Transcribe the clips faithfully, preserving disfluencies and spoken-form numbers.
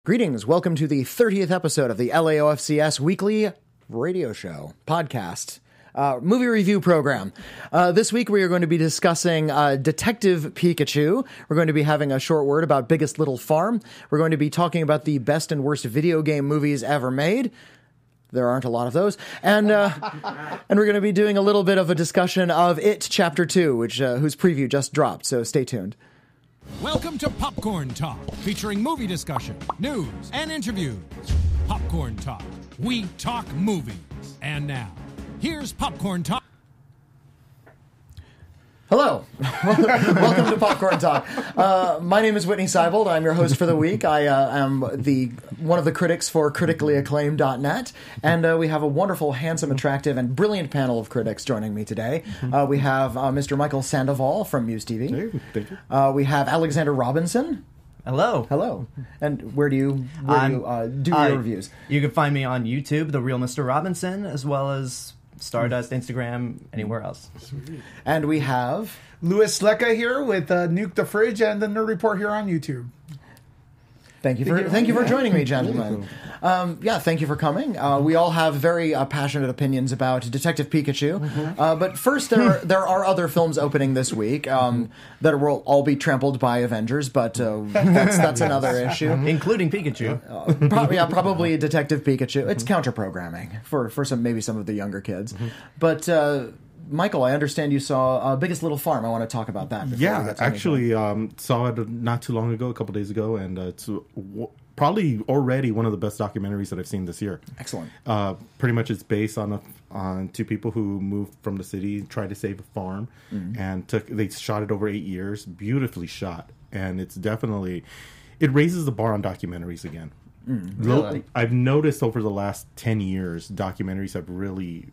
Greetings. Welcome to the thirtieth episode of the L A O F C S Weekly Radio Show podcast. Uh, movie review program. Uh, this week we are going to be discussing uh, Detective Pikachu. We're going to be having a short word about Biggest Little Farm. We're going to be talking about the best and worst video game movies ever made. There aren't a lot of those. And uh, and we're going to be doing a little bit of a discussion of It Chapter two, which uh, whose preview just dropped, so stay tuned. Welcome to Popcorn Talk, featuring movie discussion, news, and interviews. Popcorn Talk. We talk movies. And now, here's Popcorn Talk. Hello. Welcome to Popcorn Talk. Uh, my name is Whitney Seibold. I'm your host for the week. I uh, am the one of the critics for critically acclaimed dot net, and uh, we have a wonderful, handsome, attractive, and brilliant panel of critics joining me today. Uh, we have uh, Mister Michael Sandoval from Muse T V. Hey, thank you. Uh, we have Alexander Robinson. Hello. Hello. And where do you where do you uh, do uh, your reviews? You can find me on YouTube, The Real Mister Robinson, as well as Stardust, Instagram, anywhere else. And we have Louis Lecca here with uh, Nuke the Fridge and the Nerd Report here on YouTube. Thank you for thank you for joining me, gentlemen. Um, yeah, thank you for coming. Uh, we all have very uh, passionate opinions about Detective Pikachu. Uh, but first, there are, there are other films opening this week um, that will all be trampled by Avengers, but uh, that's that's another issue. Including Pikachu. Uh, probably, yeah, probably Detective Pikachu. It's counter programming for for some maybe some of the younger kids, but. Uh, Michael, I understand you saw uh, Biggest Little Farm. I want to talk about that. Yeah, actually um, saw it not too long ago, a couple days ago, and uh, it's w- probably already one of the best documentaries that I've seen this year. Excellent. Uh, pretty much it's based on a, on two people who moved from the city, tried to save a farm, mm-hmm. and took they shot it over eight years. Beautifully shot, and it's definitely it raises the bar on documentaries again. Mm, really? I've noticed over the last ten years, documentaries have really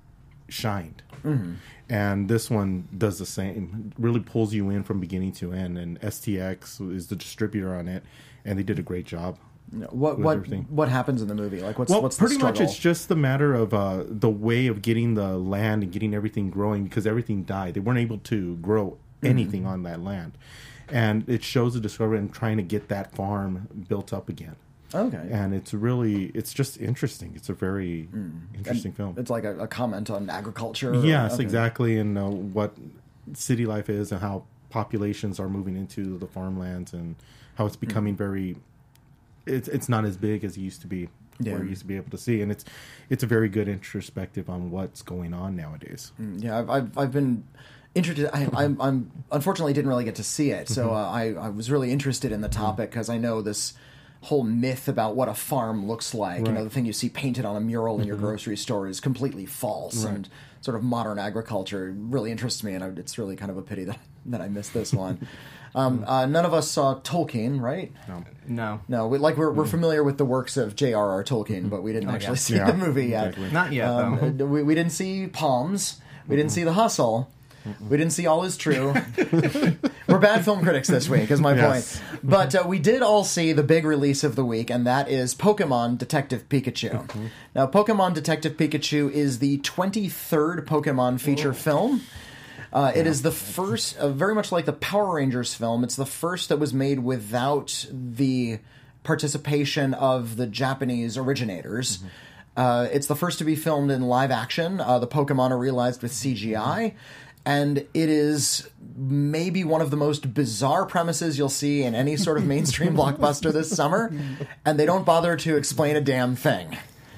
shined. Mm-hmm. And this one does the same. Really pulls you in from beginning to end. And S T X is the distributor on it, and they did a great job. What what everything. What happens in the movie? Like what's well, what's pretty the much it's just the matter of uh, the way of getting the land and getting everything growing, because everything died. They weren't able to grow anything mm-hmm. on that land, and it shows the discovery and trying to get that farm built up again. Okay. And it's really, it's just interesting. It's a very mm. interesting and film. It's like a, a comment on agriculture. Yes, okay. exactly. And uh, what city life is and how populations are moving into the farmlands and how it's becoming mm. very, it's it's not as big as it used to be, yeah. or you used to be able to see. And it's it's a very good introspective on what's going on nowadays. Mm, yeah, I've, I've, I've been... Interested. I, I'm, I'm unfortunately didn't really get to see it, so uh, I, I was really interested in the topic because I know this whole myth about what a farm looks like. Right. You know, the thing you see painted on a mural in your mm-hmm. grocery store is completely false, right. and sort of modern agriculture really interests me, and I, it's really kind of a pity that that I missed this one. um, uh, none of us saw Tolkien, right? No, no, no. We, like we're we're familiar with the works of J R R. Tolkien, but we didn't oh, actually yeah. see yeah, the movie yet. Exactly. Not yet. Um, though. We we didn't see Palms. We didn't see The Hustle. Mm-mm. We didn't see All Is True. We're bad film critics this week, is my yes. point. But uh, we did all see the big release of the week, and that is Pokemon Detective Pikachu. Mm-hmm. Now, Pokemon Detective Pikachu is the twenty-third Pokemon feature Whoa. film. Uh, yeah. It is the first, uh, very much like the Power Rangers film, it's the first that was made without the participation of the Japanese originators. Mm-hmm. Uh, it's the first to be filmed in live action. Uh, the Pokemon are realized with C G I. And it is maybe one of the most bizarre premises you'll see in any sort of mainstream blockbuster this summer. And they don't bother to explain a damn thing.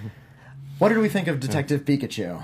What did we think of Detective Pikachu?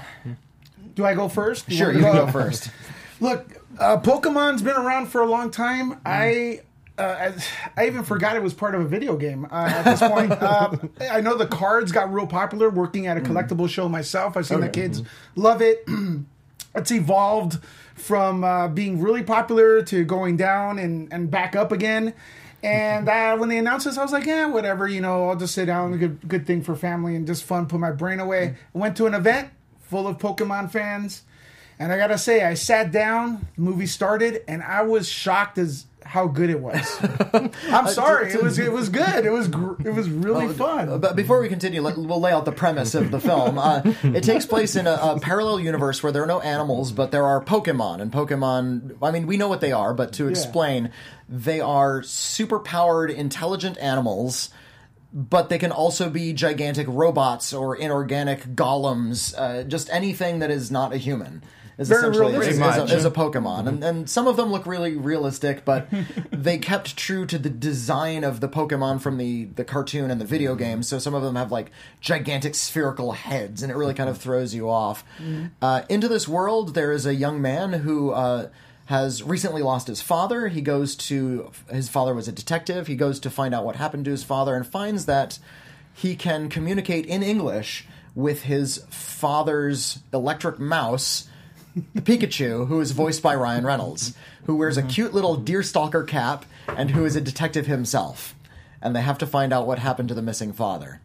Do I go first? You sure, you can go first. Look, uh, Pokemon's been around for a long time. Mm. I... Uh, I, I even forgot it was part of a video game uh, at this point. uh, I know the cards got real popular working at a collectible show myself. I've seen okay. the kids mm-hmm. love it. It's evolved from uh, being really popular to going down and, and back up again. And uh, when they announced this, I was like, yeah, whatever. You know, I'll just sit down. Good, good thing for family and just fun. Put my brain away. I went to an event full of Pokemon fans. And I got to say, I sat down, the movie started, and I was shocked as how good it was. I'm sorry, it was it was good. It was gr- it was really oh, fun. But before we continue, let, we'll lay out the premise of the film. Uh, it takes place in a, a parallel universe where there are no animals, but there are Pokemon. And Pokemon, I mean, we know what they are, but to explain, yeah. they are super-powered, intelligent animals but they can also be gigantic robots or inorganic golems, uh, just anything that is not a human. Is Very essentially is, realistic. is, a, is a Pokemon, and, and some of them look really realistic, but they kept true to the design of the Pokemon from the, the cartoon and the video game. So some of them have like gigantic spherical heads, and it really kind of throws you off. Uh, into this world, there is a young man who uh, has recently lost his father. He goes to his father was a detective. He goes to find out what happened to his father, and finds that he can communicate in English with his father's electric mouse, the Pikachu, who is voiced by Ryan Reynolds, who wears a cute little deerstalker cap and who is a detective himself. And they have to find out what happened to the missing father.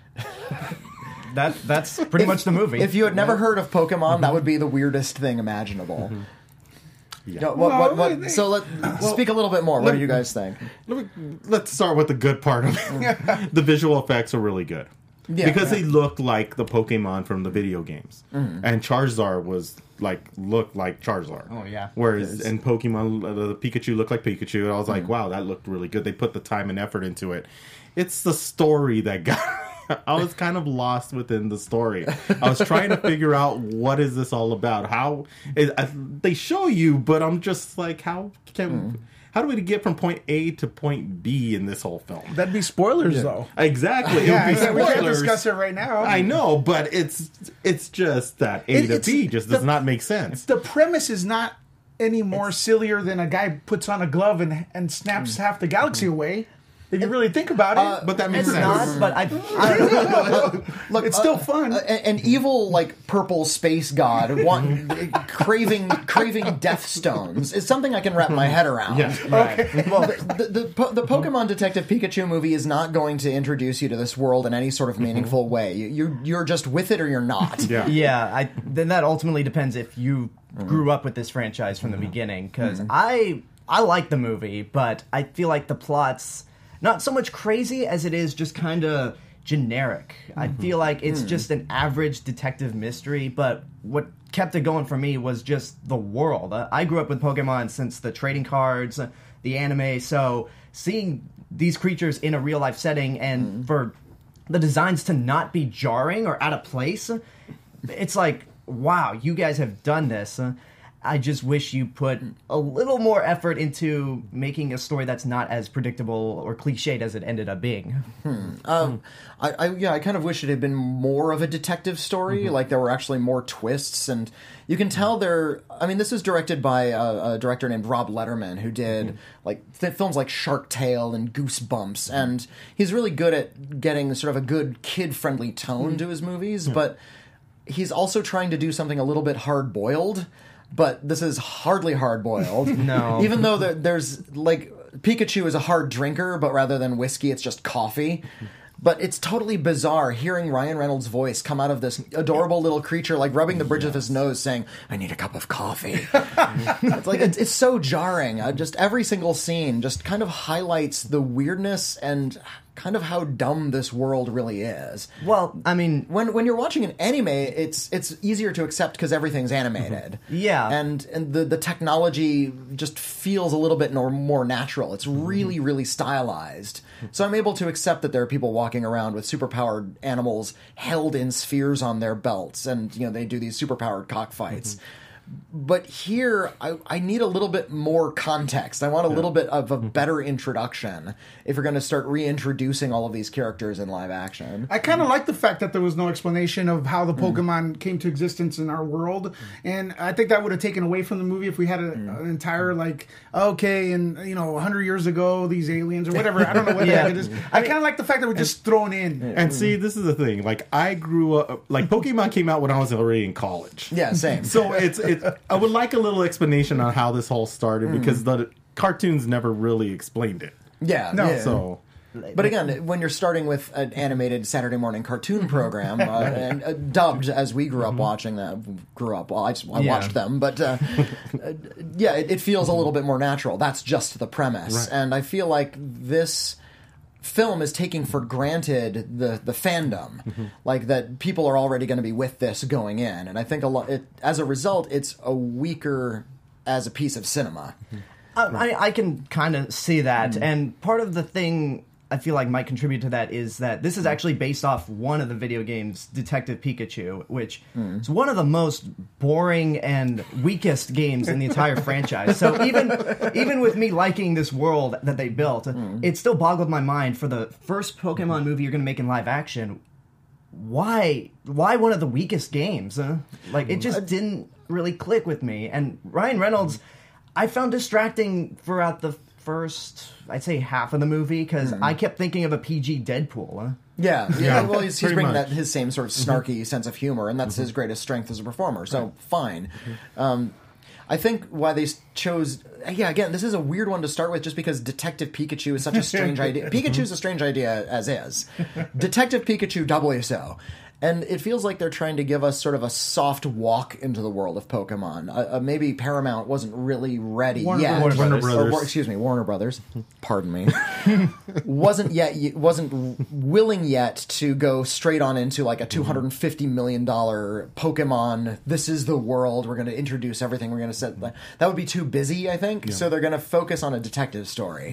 That that's pretty If- much the movie. If you had never heard of Pokemon, that would be the weirdest thing imaginable. Yeah. No, what, what, Well, what, they- so let speak a little bit more. What do you guys think? Let me- Let's start with the good part of it. The visual effects are really good. Yeah. because they look like the Pokemon from the video games. Mm-hmm. And Charizard was like, looked like Charizard. Oh, yeah. Whereas in Pokemon, uh, the Pikachu looked like Pikachu. And I was like, Mm-hmm. wow, that looked really good. They put the time and effort into it. It's the story that got... I was kind of lost within the story. I was trying to figure out what is this all about. How it, I, they show you, but I'm just like, how can Mm. how do we get from point A to point B in this whole film? That'd be spoilers, though. Exactly, Yeah, it would yeah, be we can't spoilers. discuss it right now. I know, but it's it's just that A It- to it's- B just does the- not make sense. The premise is not any more sillier than a guy puts on a glove and and snaps half the galaxy away. If you really think about it, But that makes It's sense. not, but I, I don't know. Look, it's still uh, fun. uh, an, an evil like purple space god want, craving craving death stones is something I can wrap my head around. Yeah. Okay. Well, the, the, po- the Pokemon Detective Pikachu movie is not going to introduce you to this world in any sort of meaningful way. You, you're you're just with it or you're not. Yeah. Yeah, I, then that ultimately depends if you grew up with this franchise from the beginning. Because I I like the movie, but I feel like the plot's not so much crazy as it is just kind of generic. I feel like it's just an average detective mystery, but what kept it going for me was just the world. Uh, I grew up with Pokemon since the trading cards, uh, the anime, so seeing these creatures in a real life setting and for the designs to not be jarring or out of place, it's like, wow, you guys have done this. Uh, I just wish you put a little more effort into making a story that's not as predictable or cliched as it ended up being. Um, I, I yeah, I kind of wish it had been more of a detective story. Like there were actually more twists, and you can tell there. I mean, this is directed by a, a director named Rob Letterman, who did like th- films like Shark Tale and Goosebumps, and he's really good at getting sort of a good kid-friendly tone to his movies. But he's also trying to do something a little bit hard-boiled. But this is hardly hard-boiled. No. Even though there, there's, like, Pikachu is a hard drinker, but rather than whiskey, it's just coffee. But it's totally bizarre hearing Ryan Reynolds' voice come out of this adorable little creature, like rubbing the bridge of his nose, saying, "I need a cup of coffee." It's like, it's, it's so jarring. Uh, just every single scene just kind of highlights the weirdness and kind of how dumb this world really is. Well, I mean, When when you're watching an anime, it's it's easier to accept because everything's animated. Yeah. and and the the technology just feels a little bit more more natural. It's really really stylized. So I'm able to accept that there are people walking around with superpowered animals held in spheres on their belts, and you know they do these superpowered cockfights. But here, I, I need a little bit more context. I want a little bit of a better introduction if you're going to start reintroducing all of these characters in live action. I kind of like the fact that there was no explanation of how the Pokemon came to existence in our world, and I think that would have taken away from the movie if we had a, an entire like, okay, and you know, a hundred years ago, these aliens or whatever. I don't know what the Yeah. heck it is. I kind of like the fact that we're just thrown in. And see, this is the thing. Like, I grew up... Like, Pokemon came out when I was already in college. Yeah, same. So it's... It, I would like a little explanation on how this all started, because the cartoons never really explained it. yeah, No. yeah. So... But again, when you're starting with an animated Saturday morning cartoon program, uh, and uh, dubbed as we grew up watching that, grew up, well, I, just, I Yeah. watched them, but uh, uh, yeah, it, it feels a little bit more natural. That's just the premise. Right. And I feel like this film is taking for granted the, the fandom, like that people are already going to be with this going in. And I think a lot, it, as a result, it's a weaker as a piece of cinema. I, I I can kind of see that, and part of the thing I feel like might contribute to that is that this is actually based off one of the video games, Detective Pikachu, which mm. is one of the most boring and weakest games in the entire franchise. So even even with me liking this world that they built, mm. it still boggled my mind for the first Pokemon movie you're going to make in live action. Why why one of the weakest games? Huh? Like, it just didn't really click with me. And Ryan Reynolds, I found distracting throughout the first, I'd say, half of the movie, because mm. I kept thinking of a P G Deadpool. Huh? Yeah, yeah, yeah. Well, he's, he's bringing much. that his same sort of snarky mm-hmm. sense of humor, and that's mm-hmm. his greatest strength as a performer. So right. fine. Mm-hmm. Um, I think why they chose, yeah, again, this is a weird one to start with, just because Detective Pikachu is such a strange idea. Pikachu's a strange idea as is. Detective Pikachu doubly so. And it feels like they're trying to give us sort of a soft walk into the world of Pokemon. Uh, uh, maybe Paramount wasn't really ready Warner, yet. Warner Brothers. Brothers. Or, excuse me, Warner Brothers. Pardon me. wasn't yet wasn't willing yet to go straight on into like a two hundred fifty million dollars Pokemon. This is the world. We're going to introduce everything. We're going to set that would be too busy, I think. Yeah. So they're going to focus on a detective story.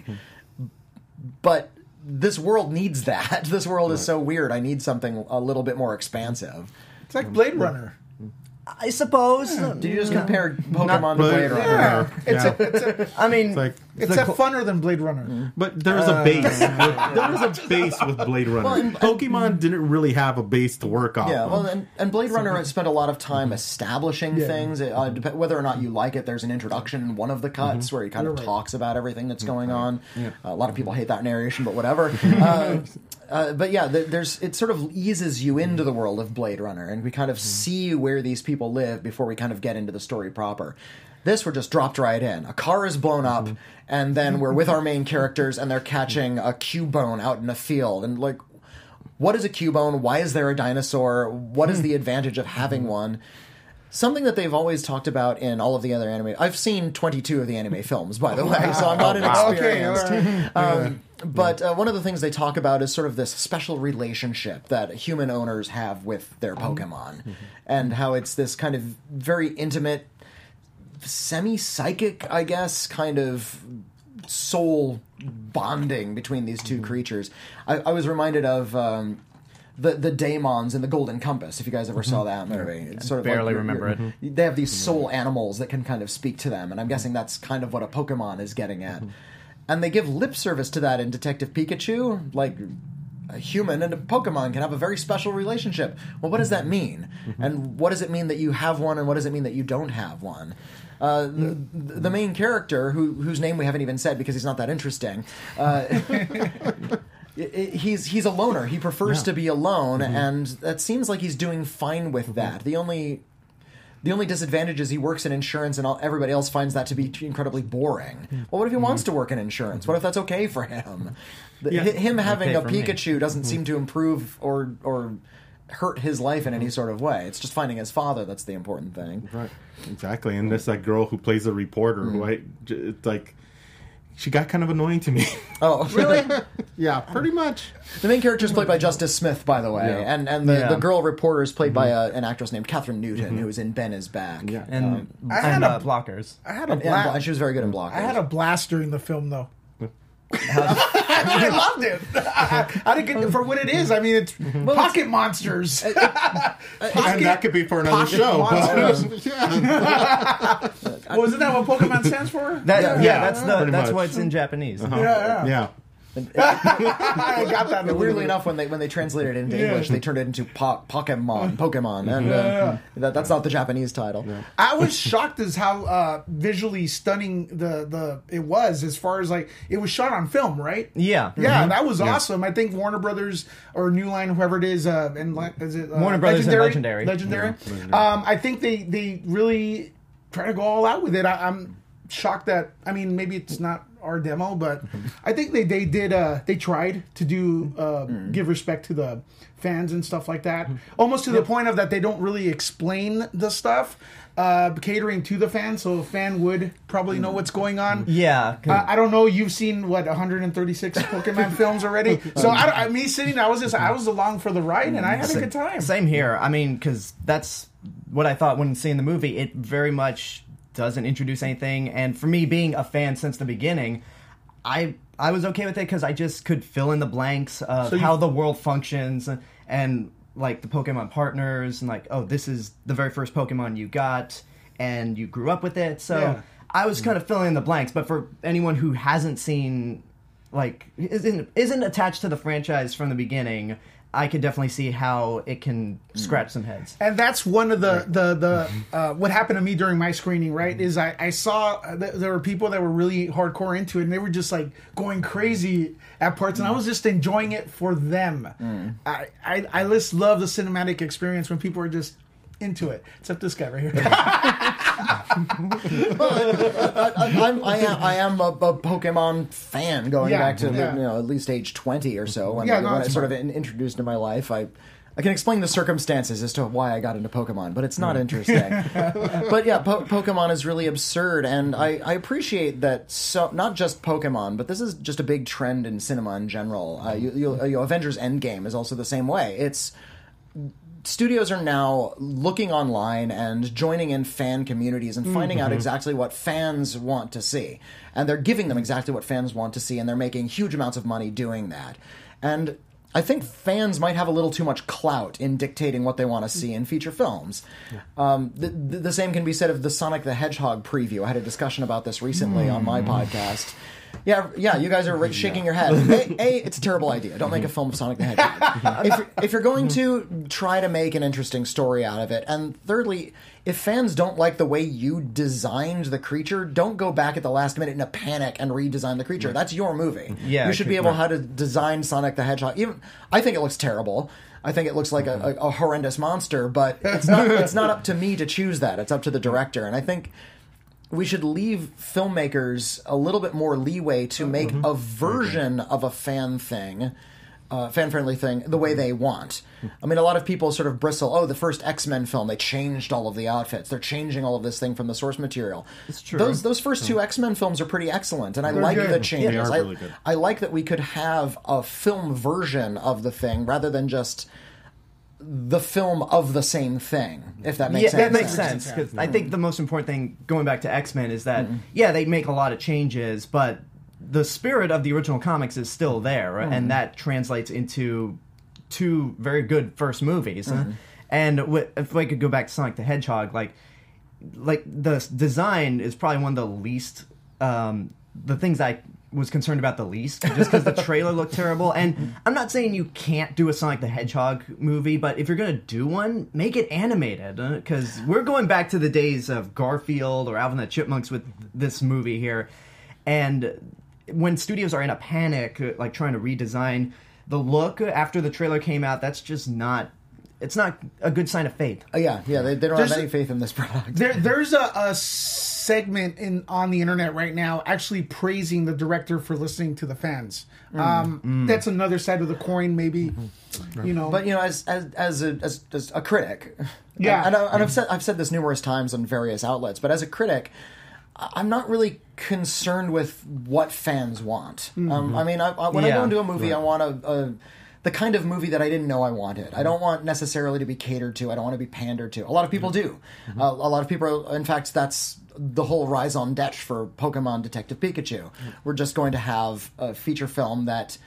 But this world needs that. This world is so weird. I need something a little bit more expansive. It's like Blade Runner. I suppose. Yeah. Did you just compare Pokemon to Blade Runner? Yeah. It's yeah. A, it's a, I mean, it's, like, it's a funner than Blade Runner. But there was uh, a base. With, there was a base with Blade Runner. Well, and, Pokemon didn't really have a base to work off. Yeah, of. well, and, and Blade Runner has spent a lot of time establishing yeah. things. Uh, dep- whether or not you like it, there's an introduction in one of the cuts mm-hmm. where he kind You're of right. talks about everything that's going on. Yeah. Uh, a lot of people hate that narration, but whatever. uh, Uh, but yeah, there's it sort of eases you into the world of Blade Runner, and we kind of mm. see where these people live before we kind of get into the story proper. This, we're just dropped right in. A car is blown up, mm. and then we're with our main characters, and they're catching a Cubone out in a field. And, like, what is a Cubone? Why is there a dinosaur? What is the advantage of having one? Something that they've always talked about in all of the other anime. I've seen twenty-two of the anime films, by the way, so I'm not inexperienced. Okay, um, but uh, one of the things they talk about is sort of this special relationship that human owners have with their Pokemon, mm-hmm. and how it's this kind of very intimate, semi-psychic, I guess, kind of soul bonding between these two mm-hmm. creatures. I, I was reminded of... Um, The the Daemons in the Golden Compass, if you guys ever saw that movie. It's sort of barely like remember it. They have these soul animals that can kind of speak to them, and I'm guessing that's kind of what a Pokemon is getting at. And they give lip service to that in Detective Pikachu, like a human and a Pokemon can have a very special relationship. Well, what does that mean? And what does it mean that you have one, and what does it mean that you don't have one? Uh, the, the main character, who, whose name we haven't even said because he's not that interesting... Uh, He's he's a loner. He prefers yeah. to be alone, mm-hmm. and that seems like he's doing fine with that. The only the only disadvantage is he works in insurance, and all, everybody else finds that to be incredibly boring. Well, what if he mm-hmm. wants to work in insurance? What if that's okay for him? The, yeah. Him having okay a Pikachu me. doesn't mm-hmm. seem to improve or or hurt his life in any sort of way. It's just finding his father that's the important thing. Right, exactly. And there's that girl who plays a reporter. Mm-hmm. Who I, it's like. She got kind of annoying to me. Oh, really? Yeah, pretty much. The main character is played by Justice Smith, by the way, yeah. and and the, yeah. the girl reporter is played mm-hmm. by a, an actress named Catherine Newton, mm-hmm. who was in Ben is Back. Yeah. And, um, I had and a, uh, Blockers. I had a and, blast. and she was very good in Blockers. I had a blast during the film, though. I loved it. I, I didn't get for what it is. I mean, it's mm-hmm. pocket monsters. Pocket, and that could be for another show. But, yeah. Well, isn't that what Pokemon stands for? That, yeah, yeah, yeah, that's the Pretty that's much. why it's in Japanese. Uh-huh. Yeah, yeah. yeah. I got that. Weirdly enough, when they when they translated it into yeah. English, they turned it into po- Pokemon, Pokemon, and uh, yeah. that, that's not the Japanese title. Yeah. I was shocked as how uh, visually stunning the, the it was. As far as like it was shot on film, right? Yeah, yeah, mm-hmm. that was yeah. awesome. I think Warner Brothers or New Line, whoever it is, uh, and is it uh, Warner Brothers Legendary? and Legendary, Legendary. Yeah. Um, I think they they really try to go all out with it. I, I'm shocked that I mean maybe it's not our demo, but I think they they did uh they tried to do uh mm. give respect to the fans and stuff like that, almost to the point of that they don't really explain the stuff, uh catering to the fans, so a fan would probably know what's going on. Yeah, uh, I don't know, you've seen what one hundred thirty-six Pokemon films already, so I, I me sitting I was just I was along for the ride and I had a good time. Same here. I mean, because that's what I thought when seeing the movie. It very much doesn't introduce anything, and for me being a fan since the beginning, I I was okay with it because I just could fill in the blanks of So you- how the world functions and, and like the Pokemon partners and like, oh, this is the very first Pokemon you got and you grew up with it. So Yeah. I was kind of filling in the blanks. But for anyone who hasn't seen, like, isn't isn't attached to the franchise from the beginning, I could definitely see how it can scratch some heads. And that's one of the the the uh, what happened to me during my screening. Right, is I I saw uh, th- there were people that were really hardcore into it, and they were just like going crazy at parts, and I was just enjoying it for them. I, I I just love the cinematic experience when people are just into it. Except this guy right here. I, I'm, I am, I am a, a Pokemon fan going Yeah, back to yeah. you know at least age twenty or so when, Yeah, no, when I it's sort of fine. in, introduced into my life. I I can explain the circumstances as to why I got into Pokemon, but it's not interesting. But yeah, po- Pokemon is really absurd, and I, I appreciate that. So not just Pokemon, but this is just a big trend in cinema in general. Uh, you, you, you know, Avengers Endgame is also the same way. It's studios are now looking online and joining in fan communities and finding out exactly what fans want to see. And they're giving them exactly what fans want to see, and they're making huge amounts of money doing that. And I think fans might have a little too much clout in dictating what they want to see in feature films. Um, the, the, the same can be said of the Sonic the Hedgehog preview. I had a discussion about this recently on my podcast. Yeah, yeah, you guys are ri- shaking your head. A, A, it's a terrible idea. Don't make a film of Sonic the Hedgehog. if, you're- if you're going to, try to make an interesting story out of it. And thirdly, if fans don't like the way you designed the creature, don't go back at the last minute in a panic and redesign the creature. That's your movie. Yeah, you should be able how to design Sonic the Hedgehog. Even I think it looks terrible. I think it looks like a, a, a horrendous monster, but it's not. It's not up to me to choose that. It's up to the director. And I think we should leave filmmakers a little bit more leeway to make a version of a fan thing, uh, fan-friendly thing, the way they want. I mean, a lot of people sort of bristle, oh, the first X-Men film, they changed all of the outfits. They're changing all of this thing from the source material. It's true. Those those first two X-Men films are pretty excellent, and I They're like good. the changes. They are I, really good. I like that we could have a film version of the thing rather than just the film of the same thing, if that makes Yeah, sense. that makes sense. Because I think the most important thing, going back to X-Men, is that, yeah, they make a lot of changes, but the spirit of the original comics is still there, and that translates into two very good first movies. And w- if I could go back to Sonic the Hedgehog, like, like the s- design is probably one of the least, um, the things I was concerned about the least, just because the trailer looked terrible. And I'm not saying you can't do a Sonic the Hedgehog movie, but if you're going to do one, make it animated, because we're going back to the days of Garfield or Alvin and the Chipmunks with this movie here. And when studios are in a panic, uh, like trying to redesign the look after the trailer came out, that's just not, it's not a good sign of faith. Uh, yeah, yeah, they, they don't There's have a- any faith in this product. There, there's a, a segment in on the internet right now actually praising the director for listening to the fans. Um, That's another side of the coin, maybe. You know, But you know, as as as a, as, as a critic, Yeah. and, and, I, and I've said I've said this numerous times on various outlets, but as a critic, I- I'm not really concerned with what fans want. Um, I mean, I, I, when I Yeah. go into a movie, I want a, a the kind of movie that I didn't know I wanted. I don't want necessarily to be catered to. I don't want to be pandered to. A lot of people do. Uh, a lot of people, in fact, that's the whole raison d'etre for Pokemon Detective Pikachu. We're just going to have a feature film that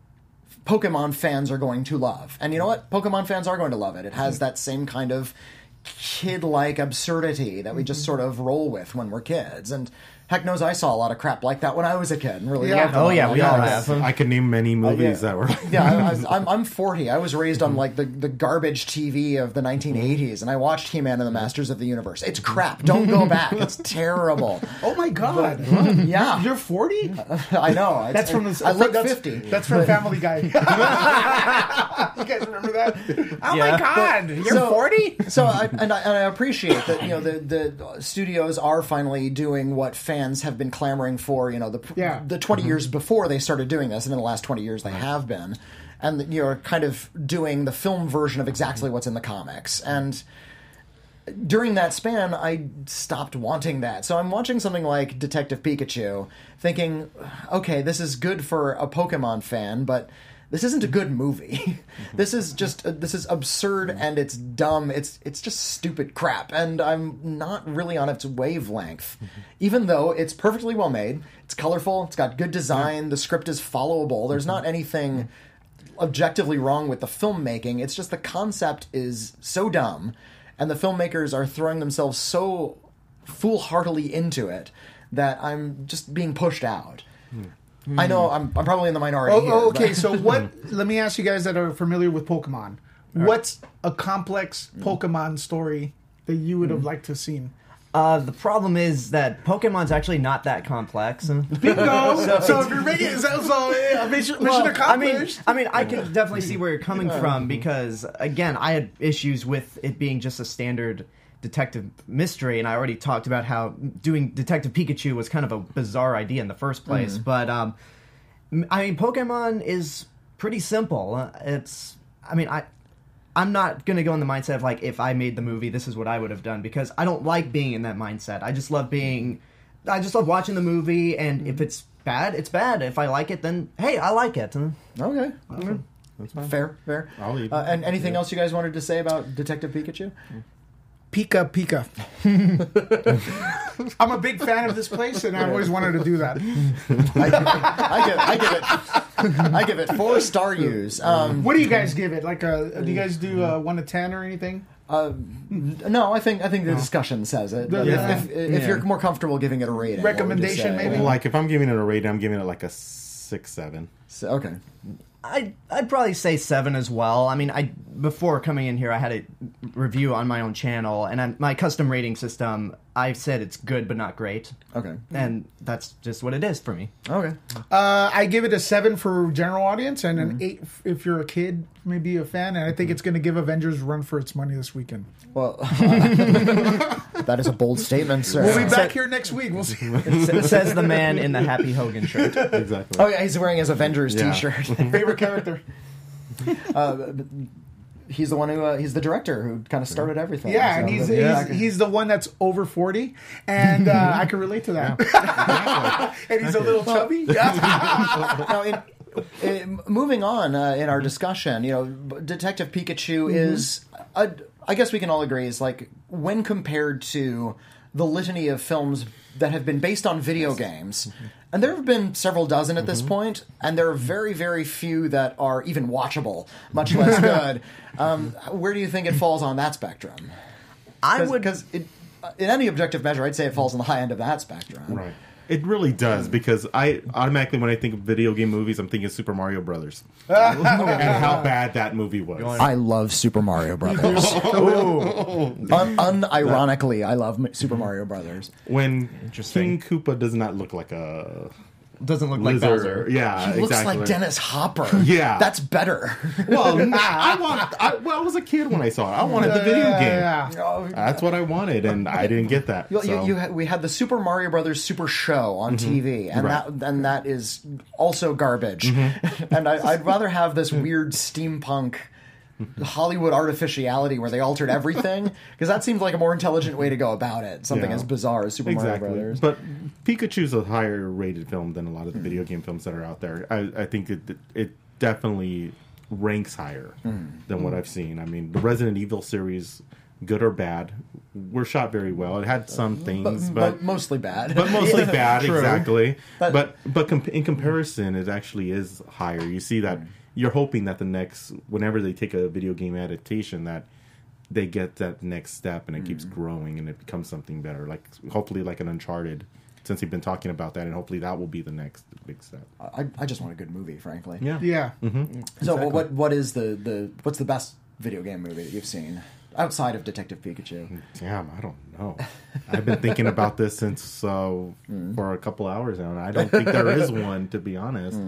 Pokemon fans are going to love. And you know what? Pokemon fans are going to love it. It has that same kind of kid-like absurdity that we just sort of roll with when we're kids. And heck knows I saw a lot of crap like that when I was a kid and really Yeah. loved a Oh, lot yeah, of we that. all I was- have. I could name many movies yeah. that were. Yeah, I, I was, I'm, I'm forty. I was raised on like the, the garbage T V of the nineteen eighties, and I watched He-Man and the Masters of the Universe. It's crap. Don't go back. It's terrible. oh my god, Yeah, you're forty. I know. It's- That's from the. I look that's, fifty. That's from Family Guy. You guys remember that? Oh Yeah. my god, you're So- forty. So I and, I and I appreciate that you know the the studios are finally doing what fans have been clamoring for. You know the Yeah. the twenty years before they started doing this, and in the last twenty years they have been, and you're kind of doing the film version of exactly what's in the comics. And during that span, I stopped wanting that. So I'm watching something like Detective Pikachu, thinking, okay, this is good for a Pokemon fan, but this isn't a good movie. This is just uh, this is absurd and it's dumb. It's it's just stupid crap, and I'm not really on its wavelength. Even though it's perfectly well made, it's colorful, it's got good design, the script is followable. There's not anything objectively wrong with the filmmaking. It's just the concept is so dumb, and the filmmakers are throwing themselves so foolhardily into it that I'm just being pushed out. I know I'm, I'm probably in the minority. Oh, here, oh, okay. but- So what? Let me ask you guys that are familiar with Pokemon. What's a complex Pokemon story that you would have liked to have seen? Uh, the problem is that Pokemon's actually not that complex. Bingo. so, if you're making it, so, so yeah, mission, mission Well, I mean, accomplished. I mean, I can definitely see where you're coming from because, again, I had issues with it being just a standard detective mystery, and I already talked about how doing Detective Pikachu was kind of a bizarre idea in the first place. Mm-hmm. But um, I mean, Pokemon is pretty simple. It's, I mean, I. I'm not going to go in the mindset of, like, if I made the movie, this is what I would have done, because I don't like being in that mindset. I just love being... I just love watching the movie, and if it's bad, it's bad. If I like it, then, hey, I like it. Okay. Okay. That's fine. Fair, fair. I'll eat Uh, it. and anything else you guys wanted to say about Detective Pikachu? Pika Pika. I'm a big fan of this place, and I always wanted to do that. I give, I give it, I give it four star U's. Um, What do you guys give it? Like, a, do you guys do a one to ten or anything? uh, no, I think I think the discussion says it. But Yeah. If, if, if Yeah. you're more comfortable giving it a rating, what would you Recommendation, say? maybe? Like if I'm giving it a rating, I'm giving it like a six, seven. So, okay. I'd, I'd probably say seven as well. I mean, I before coming in here, I had a review on my own channel, and I, my custom rating system, I said it's good but not great, Okay. and that's just what it is for me. Okay. Uh, I give it a seven for general audience, and an eight if- if you're a kid, maybe a fan. And I think it's going to give Avengers a run for its money this weekend. Well, that is a bold statement, sir. We'll be back here next week. We'll see. It says the man in the Happy Hogan shirt. Exactly. Oh yeah, he's wearing his Avengers Yeah. T-shirt. Favorite character? He's the one who uh, he's the director who kind of started everything. Yeah, and So, he's, yeah. he's he's the one that's over forty, and uh, I can relate to that. And he's a little chubby. Now, in, in, moving on uh, in our discussion, you know, Detective Pikachu is, a, I guess we can all agree, is like when compared to the litany of films that have been based on video games, and there have been several dozen at this point, and there are very, very few that are even watchable, much less good. Um, where do you think it falls on that spectrum? I Cause, would. because in any objective measure, I'd say it falls on the high end of that spectrum. Right. It really does because I automatically when I think of video game movies, I'm thinking Super Mario Brothers and how bad that movie was. I love Super Mario Brothers. Un- unironically, I love M- Super Mario Brothers. When Interesting. King Koopa does not look like a Doesn't look like lizard. Bowser. Yeah, He looks exactly. like Dennis Hopper. Yeah. That's better. Well, nah, I want. I, well, I was a kid when I saw it. I wanted the video Yeah, game. yeah, yeah. Oh, That's what I wanted, and I didn't get that. You, so. Mm-hmm. you, you had, we had the Super Mario Brothers Super Show on T V, and Right. that and that is also garbage. Mm-hmm. And I, I'd rather have this weird steampunk Hollywood artificiality where they altered everything, because that seems like a more intelligent way to go about it. Something Yeah. as bizarre as Super Exactly. Mario Brothers. But Pikachu's a higher rated film than a lot of the video game films that are out there. I, I think it it definitely ranks higher than what I've seen. I mean, the Resident Evil series, good or bad, were shot very well. It had some things, but, but mostly bad. but mostly bad, True. exactly. But- But but, com- in comparison, it actually is higher. You see that you're hoping that the next, whenever they take a video game adaptation, that they get that next step and it keeps growing and it becomes something better. Like hopefully, like an Uncharted, since you've been talking about that, and hopefully that will be the next big step. I, I just want a good movie, frankly. Yeah, Yeah. So what what is the, the what's the best video game movie that you've seen outside of Detective Pikachu? Damn, I don't know. I've been thinking about this since uh, for a couple hours now, and I don't think there is one, to be honest.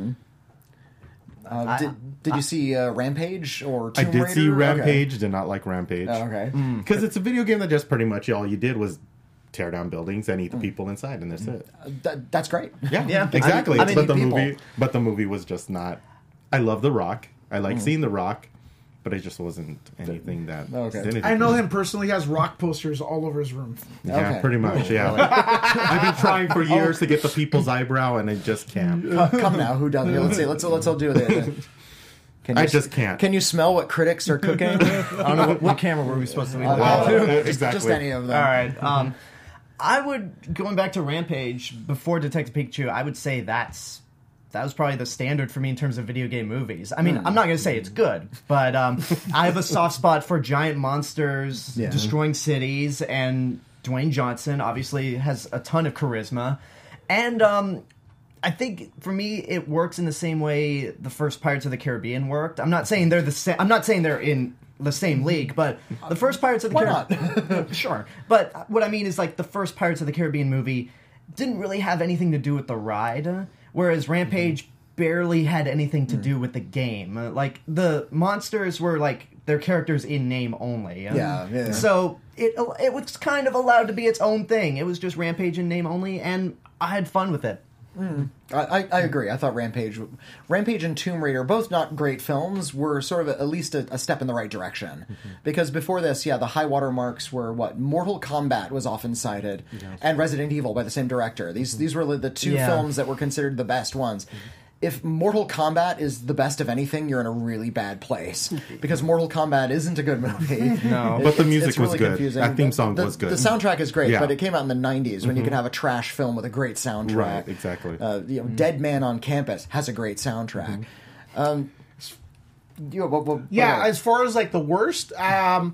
Uh, did did you see uh, Rampage or I Tomb did Raider? see Okay. Rampage. Did not like Rampage. Oh, okay. Because it's a video game that just pretty much all you did was tear down buildings and eat the people inside, and that's it. That, that's great. Yeah, Yeah. exactly. I mean- I but the mean, movie, people- but the movie was just not. I love The Rock. I like seeing The Rock, but it just wasn't anything that. Okay. did I know anything. him personally. He has rock posters all over his room. Yeah, Okay. pretty much. Yeah, I've been trying for years to get the people's eyebrow, and I just can't. Uh, come now, who doesn't? Let's see. Let's let's all do it. Can I you, just can't. Can you smell what critics are cooking? I don't know what, what camera were we supposed to be looking Uh, at. just, exactly. just any of them. All right. Um, I would, going back to Rampage before Detective Pikachu, I would say that's that was probably the standard for me in terms of video game movies. I mean, I'm not going to say it's good, but um, I have a soft spot for giant monsters Yeah. destroying cities, and Dwayne Johnson obviously has a ton of charisma, and um, I think for me it works in the same way the first Pirates of the Caribbean worked. I'm not saying they're the same. I'm not saying they're in the same league, but the first Pirates of the Why Caribbean, sure. But what I mean is like the first Pirates of the Caribbean movie didn't really have anything to do with the ride, whereas Rampage barely had anything to do with the game. Uh, Like the monsters were like their characters in name only. Um, Yeah, yeah. So it it was kind of allowed to be its own thing. It was just Rampage in name only, and I had fun with it. I, I, I agree. I thought Rampage, Rampage and Tomb Raider, both not great films, were sort of a, at least a, a step in the right direction. Mm-hmm. Because before this, yeah, the high water marks were what Mortal Kombat was often cited, and Resident Evil by the same director. These these were the two Yeah. films that were considered the best ones. If Mortal Kombat is the best of anything, you're in a really bad place because Mortal Kombat isn't a good movie. No. But the It's- music it's was really good. confusing. That theme The- song the, was good. The soundtrack is great, Yeah. but it came out in the nineties when you could have a trash film with a great soundtrack. Right, exactly. Uh, you know, Dead Man on Campus has a great soundtrack. Um, you know, what- what- Yeah, what- as far as like the worst, um,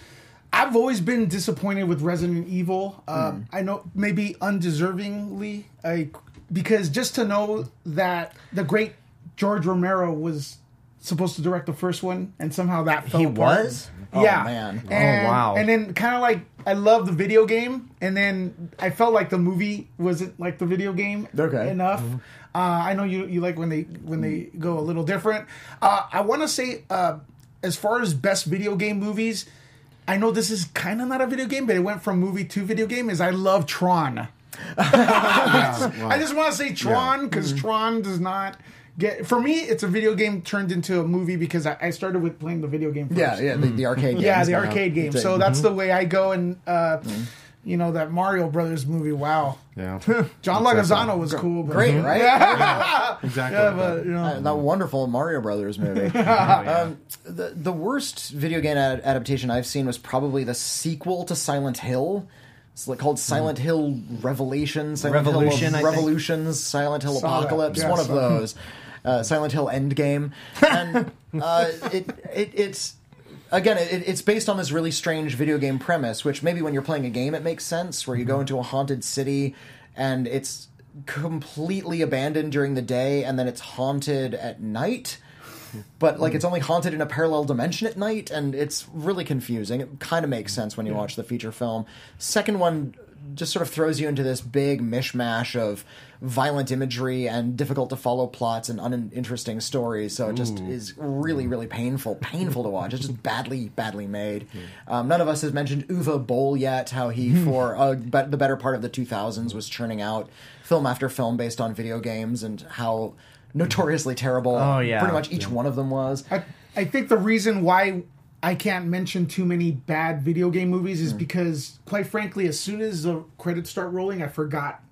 I've always been disappointed with Resident Evil. Um, I know maybe undeservingly, I, because just to know that the great George Romero was supposed to direct the first one, and somehow that fell He apart. was? Oh, Yeah, man. And, Oh, wow. And then kind of like I love the video game, and then I felt like the movie wasn't like the video game Okay. enough. Uh, I know you you like when they when they go a little different. Uh, I want to say uh, as far as best video game movies, I know this is kind of not a video game, but it went from movie to video game. Is I love Tron. I just want to say Tron because Tron does not get. For me, it's a video game turned into a movie because I, I started with playing the video game first. yeah, yeah, the, the arcade game. Yeah, the arcade game. So that's the way I go. And uh, you know that Mario Brothers movie. Wow, Yeah. John Leguizamo was cool. But, Great, right? Yeah, Exactly. yeah, but you know. Uh, that wonderful Mario Brothers movie. um, the the worst video game ad- adaptation I've seen was probably the sequel to Silent Hill. It's like called Silent Hill Revelation, Silent Revolution, I Hill think. Revolutions, Silent Hill Saw that. Apocalypse, Yeah, one of saw- those. Uh, Silent Hill Endgame, and uh, it, it it's again it, it's based on this really strange video game premise, which maybe when you're playing a game it makes sense, where you go into a haunted city and it's completely abandoned during the day, and then it's haunted at night. But like it's only haunted in a parallel dimension at night, and it's really confusing. It kind of makes sense when you watch the feature film. Second one just sort of throws you into this big mishmash of violent imagery and difficult to follow plots and uninteresting stories. So it just is really, really painful, painful to watch. It's just badly, badly made. Um, none of us has mentioned Uwe Boll yet. How he, for uh, be- the better part of the two thousands, was churning out film after film based on video games, and how notoriously terrible. Oh, yeah. pretty much each one of them was. I, I think the reason why I can't mention too many bad video game movies is because, quite frankly, as soon as the credits start rolling, I forgot.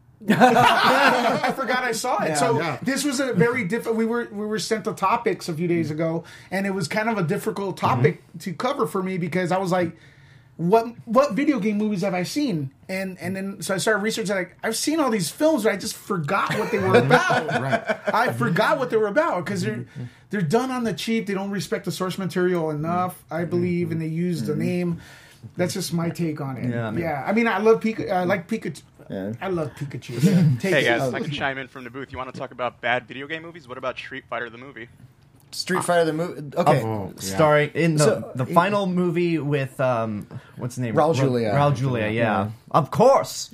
I forgot I saw it. so yeah. this was a very different. We were we were sent the topics a few days ago, and it was kind of a difficult topic to cover for me because I was like, what what video game movies have I seen? And and then so I started researching. Like I've seen all these films, but I just forgot what they were about. Right. I forgot what they were about because they're they're done on the cheap. They don't respect the source material enough, I believe, and they use the name. That's just my take on it. Yeah, I mean- yeah. I mean, I love Pikachu. I like Pikachu. Yeah. I love Pikachu. Yeah. Take Hey it. guys, if I can chime in from the booth. You want to talk about bad video game movies? What about Street Fighter the movie? Street Fighter the movie. Okay, Oh, yeah. Starring in the, So- the final movie with um what's his name Raul Ra- Julia. Raul Julia, yeah, of course.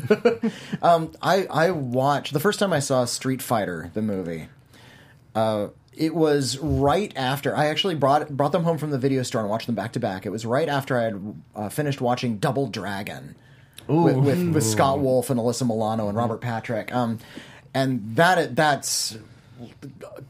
I I watched the first time I saw Street Fighter the movie. Uh, it was right after I actually brought brought them home from the video store and watched them back to back. It was right after I had uh, finished watching Double Dragon with, with, with Scott Wolf and Alyssa Milano and Robert Patrick. Um, and that that's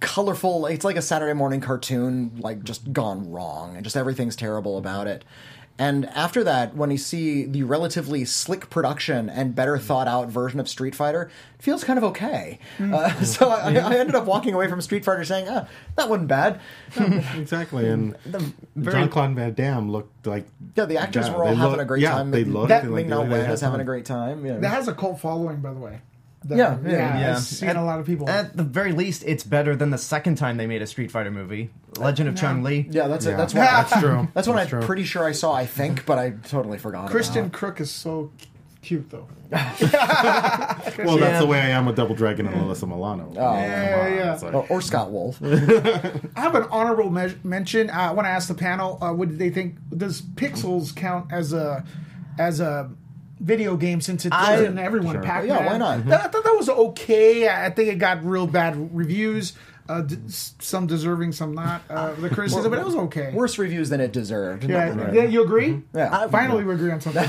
colorful. It's like a Saturday morning cartoon, like just gone wrong, and just everything's terrible about it. And after that, when you see the relatively slick production and better thought out version of Street Fighter, it feels kind of okay. Mm. Uh, so I, I ended up walking away from Street Fighter saying, ah, that wasn't bad. Exactly, and very- Jean-Claude Van Damme looked like Yeah, the actors yeah, were all they having look- a great yeah, time. they looked That- like Ming-Na they Wen had is having fun. a great time. Yeah. That has a cult following, by the way. That- Yeah, yeah, yeah. yeah. I've seen And- a lot of people. At the very least, it's better than the second time they made a Street Fighter movie, Legend of No. Chun Li. Yeah, that's Yeah. it. That's one. That's true. That's one That's I'm true. pretty sure I saw. I think, but I totally forgot. Christian about. Crook is so cute, though. Well, that's the way I am with Double Dragon and Alyssa Milano. Oh, Yeah, yeah. It's like- Or, or Scott Wolf. I have an honorable me- mention. Uh, I want to ask the panel: uh, what did they think? Does Pixels count as a as a video game since it's I- in everyone? Sure. Pac-Man. Yeah, why not? I thought that was okay. I think it got real bad reviews. Uh, d- s- some deserving, some not. Uh, the criticism, but it was okay. Worse reviews than it deserved. Yeah, Right. yeah, you agree? Yeah. Finally, we agree on something.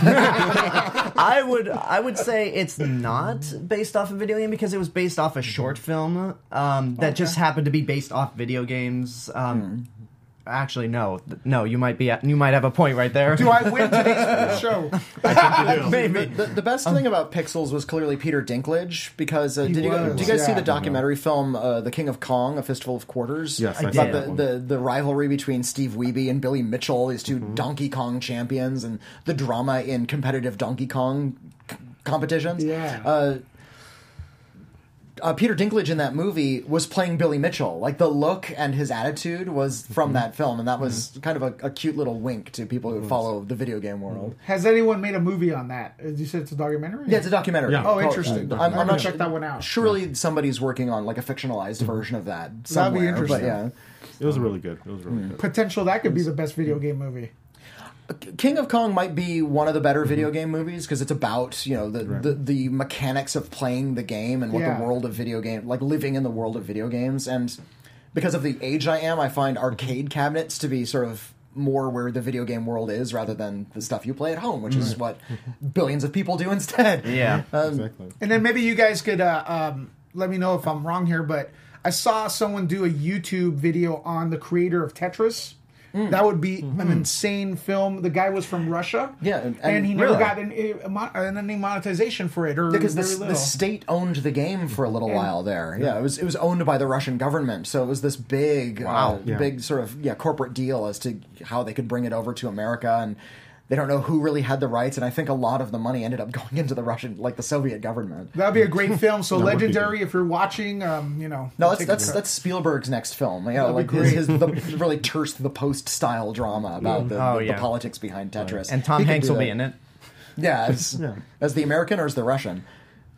I would I would say it's not based off a video game because it was based off a short film um, that just happened to be based off video games. Um, Actually, no, no. You might be you might have a point right there. Do I win today's show? Maybe. The, the best thing about Pixels was clearly Peter Dinklage because uh, did you, was, did you guys see yeah. the documentary film uh, The King of Kong, A Fistful of Quarters? Yes, I I saw did. About that one. the, the, the rivalry between Steve Wiebe and Billy Mitchell, these two Donkey Kong champions, and the drama in competitive Donkey Kong c- competitions. Yeah. Uh, uh, Peter Dinklage in that movie was playing Billy Mitchell. Like, the look and his attitude was from that film, and that was kind of a, a cute little wink to people who follow the video game world. Has anyone made a movie on that? Uh, You said it's a documentary? Yeah, it's a documentary. Yeah. Oh, Called- interesting. uh, I'm, I'm, I'm gonna not check sure. that one out. Surely somebody's working on like a fictionalized version of that somewhere. interesting. But yeah, It was really good. It was really good. Potential that could be the best video game movie. King of Kong might be one of the better video game movies because it's about you know the, the the mechanics of playing the game and what Yeah. the world of video game like living in the world of video games. And because of the age I am, I find arcade cabinets to be sort of more where the video game world is rather than the stuff you play at home, which is what billions of people do instead. Yeah. Um, Exactly. And then maybe you guys could uh, um, let me know if I'm wrong here, but I saw someone do a YouTube video on the creator of Tetris. That would be an insane film. The guy was from Russia. Yeah, and- and, and he never really- got any, any monetization for it, or Because very the, little. the state owned the game for a little while there. Yeah, it was it was owned by the Russian government, so it was this big, Wow. uh, Yeah. big sort of yeah corporate deal as to how they could bring it over to America, and they don't know who really had the rights, and I think a lot of the money ended up going into the Russian, like the Soviet government. That'd be a great film. So That would be legendary, if you're watching, um, you know. No, that's take a that's cut. that's Spielberg's next film. You know, That'd like be his, his the really terse the post style drama about the, Oh, the, yeah. the politics behind Tetris. And Tom He could Hanks do will be that. in it. Yeah, as, Yeah. as the American or as the Russian.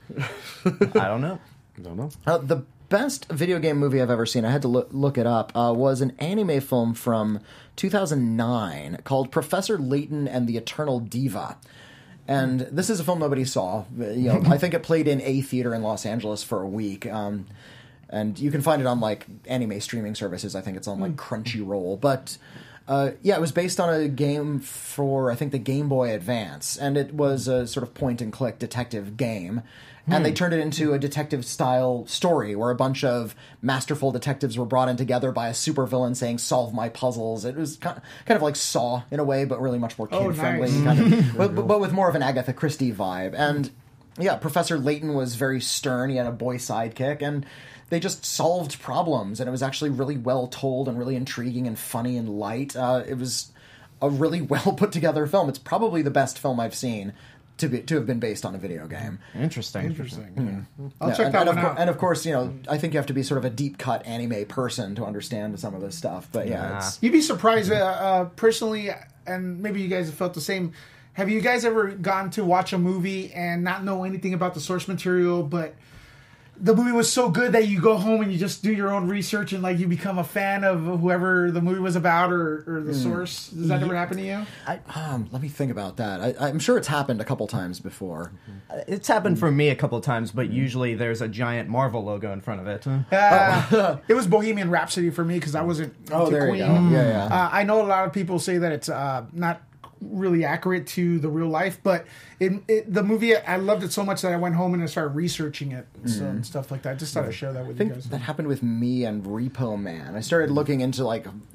I don't know. I don't know. Uh, the best video game movie I've ever seen, I had to look, look it up, uh, was an anime film from two thousand nine called Professor Layton and the Eternal Diva. And this is a film nobody saw. You know, I think it played in a theater in Los Angeles for a week. Um, and you can find it on like anime streaming services. I think it's on like Crunchyroll. But uh, yeah, it was based on a game for I think the Game Boy Advance, and it was a sort of point and click detective game. And they turned it into a detective style story where a bunch of masterful detectives were brought in together by a supervillain saying, "Solve my puzzles." It was kind of, kind of like Saw in a way, but really much more Oh, kid friendly, nice. kind of, but, but- but with more of an Agatha Christie vibe. And yeah, Professor Layton was very stern. He had a boy sidekick, and they just solved problems. And it was actually really well told and really intriguing and funny and light. Uh, it was a really well put together film. It's probably the best film I've seen to be to have been based on a video game. Interesting. Interesting. I'll Yeah, check and, that and one of cour- out. and of course, you know, I think you have to be sort of a deep cut anime person to understand some of this stuff. But yeah, Yeah. it's, You'd be surprised, uh, uh, personally, and maybe you guys have felt the same. Have you guys ever gone to watch a movie and not know anything about the source material, but the movie was so good that you go home and you just do your own research and like you become a fan of whoever the movie was about or, or the source? Does that ever happen to you? I, um, let me think about that. I, I'm sure it's happened a couple times before. It's happened for me a couple of times, but usually there's a giant Marvel logo in front of it. Uh, it was Bohemian Rhapsody for me because I wasn't Oh, into there Queen. you go. Yeah, yeah. Uh, I know a lot of people say that it's uh, not really accurate to the real life, but it, it, the movie, I loved it so much that I went home and I started researching it so, and stuff like that. I just thought I'd share that with I you think guys. that happened with me and Repo Man. I started looking into like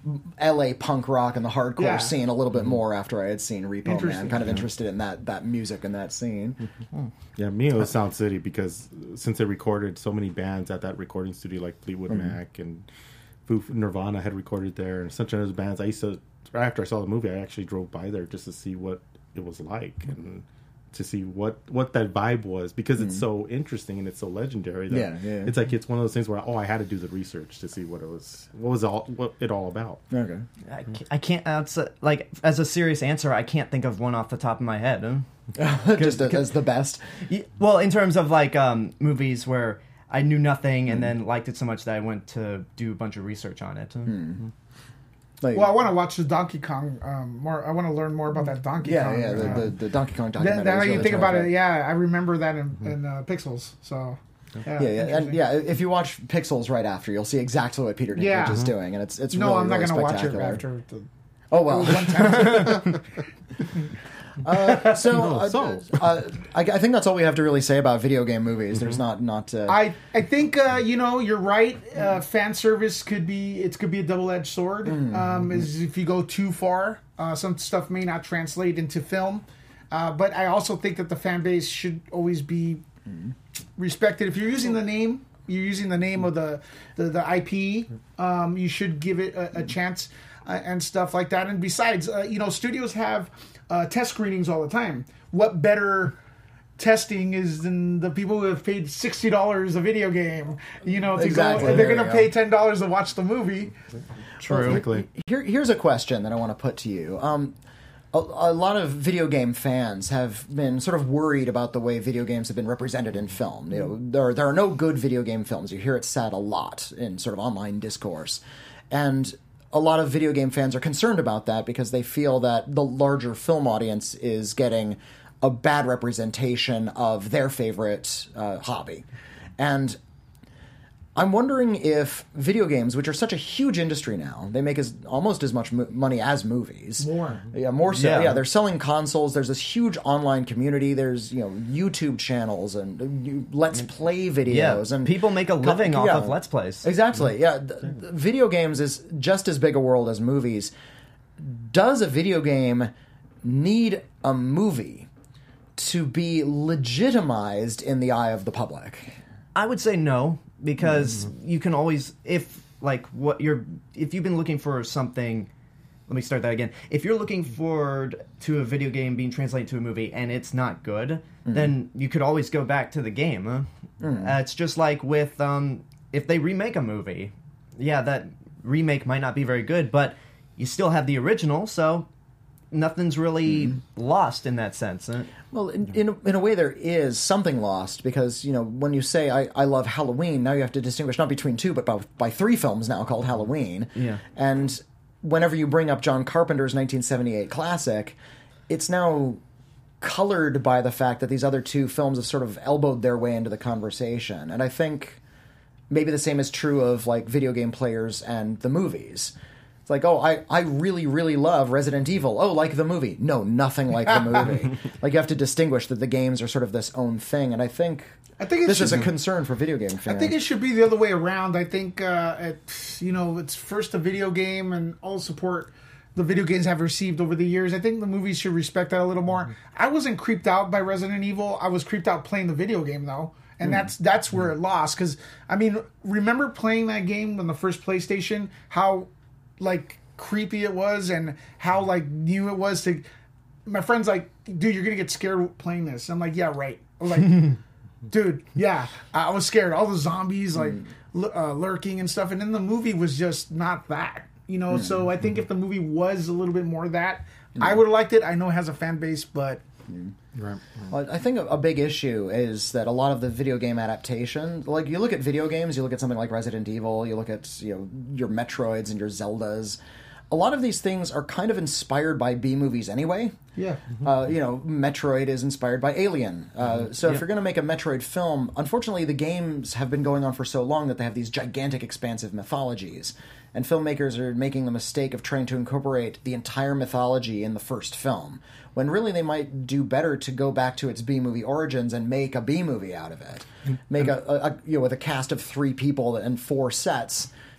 L A punk rock and the hardcore Yeah. scene a little bit more after I had seen Repo Man. Interesting. Kind of interested in that that music and that scene. Yeah, me it was Sound City because since they recorded so many bands at that recording studio, like Fleetwood Mac and Foo, Nirvana had recorded there, and such other bands. I used to after I saw the movie, I actually drove by there just to see what it was like and to see what what that vibe was because it's so interesting and it's so legendary. That Yeah, yeah. It's like it's one of those things where oh, I had to do the research to see what it was, what was all what it all about. Okay. I can't, I can't outside, like as a serious answer, I can't think of one off the top of my head. Huh? Just as the best. Y- Well, in terms of like um, movies where I knew nothing and then liked it so much that I went to do a bunch of research on it. Like, Well, I want to watch the Donkey Kong um, more. I want to learn more about that Donkey yeah, Kong. yeah, the, uh, the, the Donkey Kong documentary. Then, then is when you really think about terrific. it, yeah, I remember that in, in uh, Pixels. So, yeah, Yeah, yeah, and interesting. yeah. If you watch Pixels right after, you'll see exactly what Peter Dinklage Yeah. is doing, and it's it's No, really, I'm not really going to watch it spectacular. after. The, Oh well. one time. uh, so, uh, so. uh, I, I think that's all we have to really say about video game movies. There's not not. Uh, I I think uh, you know you're right. Uh, fan service could be it could be a double edged sword. Um, is if you go too far, uh, some stuff may not translate into film. Uh, but I also think that the fan base should always be respected. If you're using the name, you're using the name of the the, the I P. Um, you should give it a, a chance uh, and stuff like that. And besides, uh, you know, studios have uh, test screenings all the time. What better testing is than the people who have paid sixty dollars a video game? You know, to Exactly. go, they're There going you to go. pay ten dollars to watch the movie. True. Quickly. Here, here's a question that I want to put to you. Um, a, a lot of video game fans have been sort of worried about the way video games have been represented in film. You know, there there are no good video game films. You hear it said a lot in sort of online discourse, and a lot of video game fans are concerned about that because they feel that the larger film audience is getting a bad representation of their favorite uh, hobby, and I'm wondering if video games, which are such a huge industry now, they make as almost as much mo- money as movies. More. Yeah, more so. Yeah. Yeah. they're selling consoles. There's this huge online community. There's, you know, YouTube channels and uh, you- Let's Play videos. Yeah, and people make a living off yeah. of Let's Plays. Exactly. Yeah, th- th- video games is just as big a world as movies. Does a video game need a movie to be legitimized in the eye of the public? I would say no, because you can always, if like what you're, if you've been looking for something, let me start that again. If you're looking forward to a video game being translated to a movie and it's not good, then you could always go back to the game. Huh? Uh, it's just like with um, if they remake a movie, yeah, that remake might not be very good, but you still have the original, so nothing's really lost in that sense. Huh? Well, in, in, a, in a way, there is something lost because, you know, when you say, I, I love Halloween, now you have to distinguish not between two, but by, by three films now called Halloween. Yeah. And whenever you bring up John Carpenter's nineteen seventy-eight classic, it's now colored by the fact that these other two films have sort of elbowed their way into the conversation. And I think maybe the same is true of, like, video game players and the movies. It's like, oh, I, I really, really love Resident Evil. Oh, like the movie. No, nothing like the movie. Like, you have to distinguish that the games are sort of this own thing. And I think, I think it this should is a be- concern for video game fans. I think it should be the other way around. I think uh, it, you know, it's first a video game and all support the video games have received over the years. I think the movies should respect that a little more. I wasn't creeped out by Resident Evil. I was creeped out playing the video game though, and that's that's where it lost. Because I mean, remember playing that game on the first PlayStation? How like creepy it was, and how like new it was to. My friend's like, dude, you're gonna get scared playing this. I'm like, yeah, right. I'm like. Dude, yeah, I was scared. All the zombies like l- uh, lurking and stuff, and then the movie was just not that, you know. So I think if the movie was a little bit more of that, I would have liked it. I know it has a fan base, but Right. Well, I think a, a big issue is that a lot of the video game adaptation, like you look at video games, you look at something like Resident Evil, you look at you know your Metroids and your Zeldas. A lot of these things are kind of inspired by B movies anyway. yeah, Uh, you know, Metroid is inspired by Alien. Uh, so if you're going to make a Metroid film, unfortunately, the games have been going on for so long that they have these gigantic, expansive mythologies. And filmmakers are making the mistake of trying to incorporate the entire mythology in the first film, when really they might do better to go back to its B movie origins and make a B movie out of it. Make a, a, a you know with a cast of three people and four sets.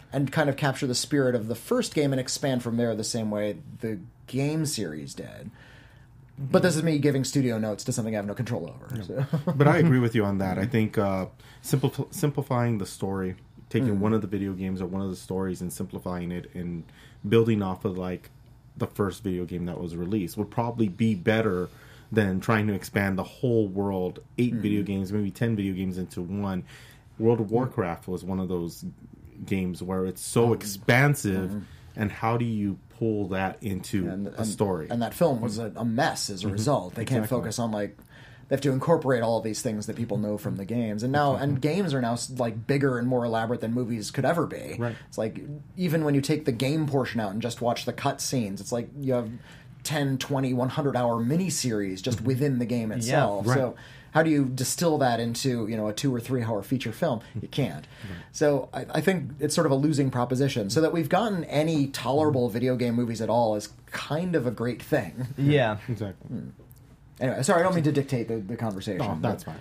and kind of capture the spirit of the first game and expand from there the same way the game series did. But this is me giving studio notes to something I have no control over. Yeah. So. But I agree with you on that. I think uh, simpli- simplifying the story, taking mm. one of the video games or one of the stories and simplifying it and building off of like the first video game that was released would probably be better than trying to expand the whole world, eight mm. video games, maybe ten video games into one. World of Warcraft was one of those games where it's so expansive, mm. and how do you pull that into and, a and, story? And that film was a, a mess as a mm-hmm. result. They exactly. can't focus on like they have to incorporate all of these things that people know from the games, and now and games are now like bigger and more elaborate than movies could ever be. Right. It's like even when you take the game portion out and just watch the cut scenes, it's like you have ten, twenty, one hundred hour miniseries just within the game itself. Yeah, right. So how do you distill that into, you know, a two or three hour feature film? You can't. Right. So I, I think it's sort of a losing proposition. So that we've gotten any tolerable video game movies at all is kind of a great thing. Yeah, exactly. Hmm. Anyway, sorry, I don't mean to dictate the, the conversation. Oh, that's fine.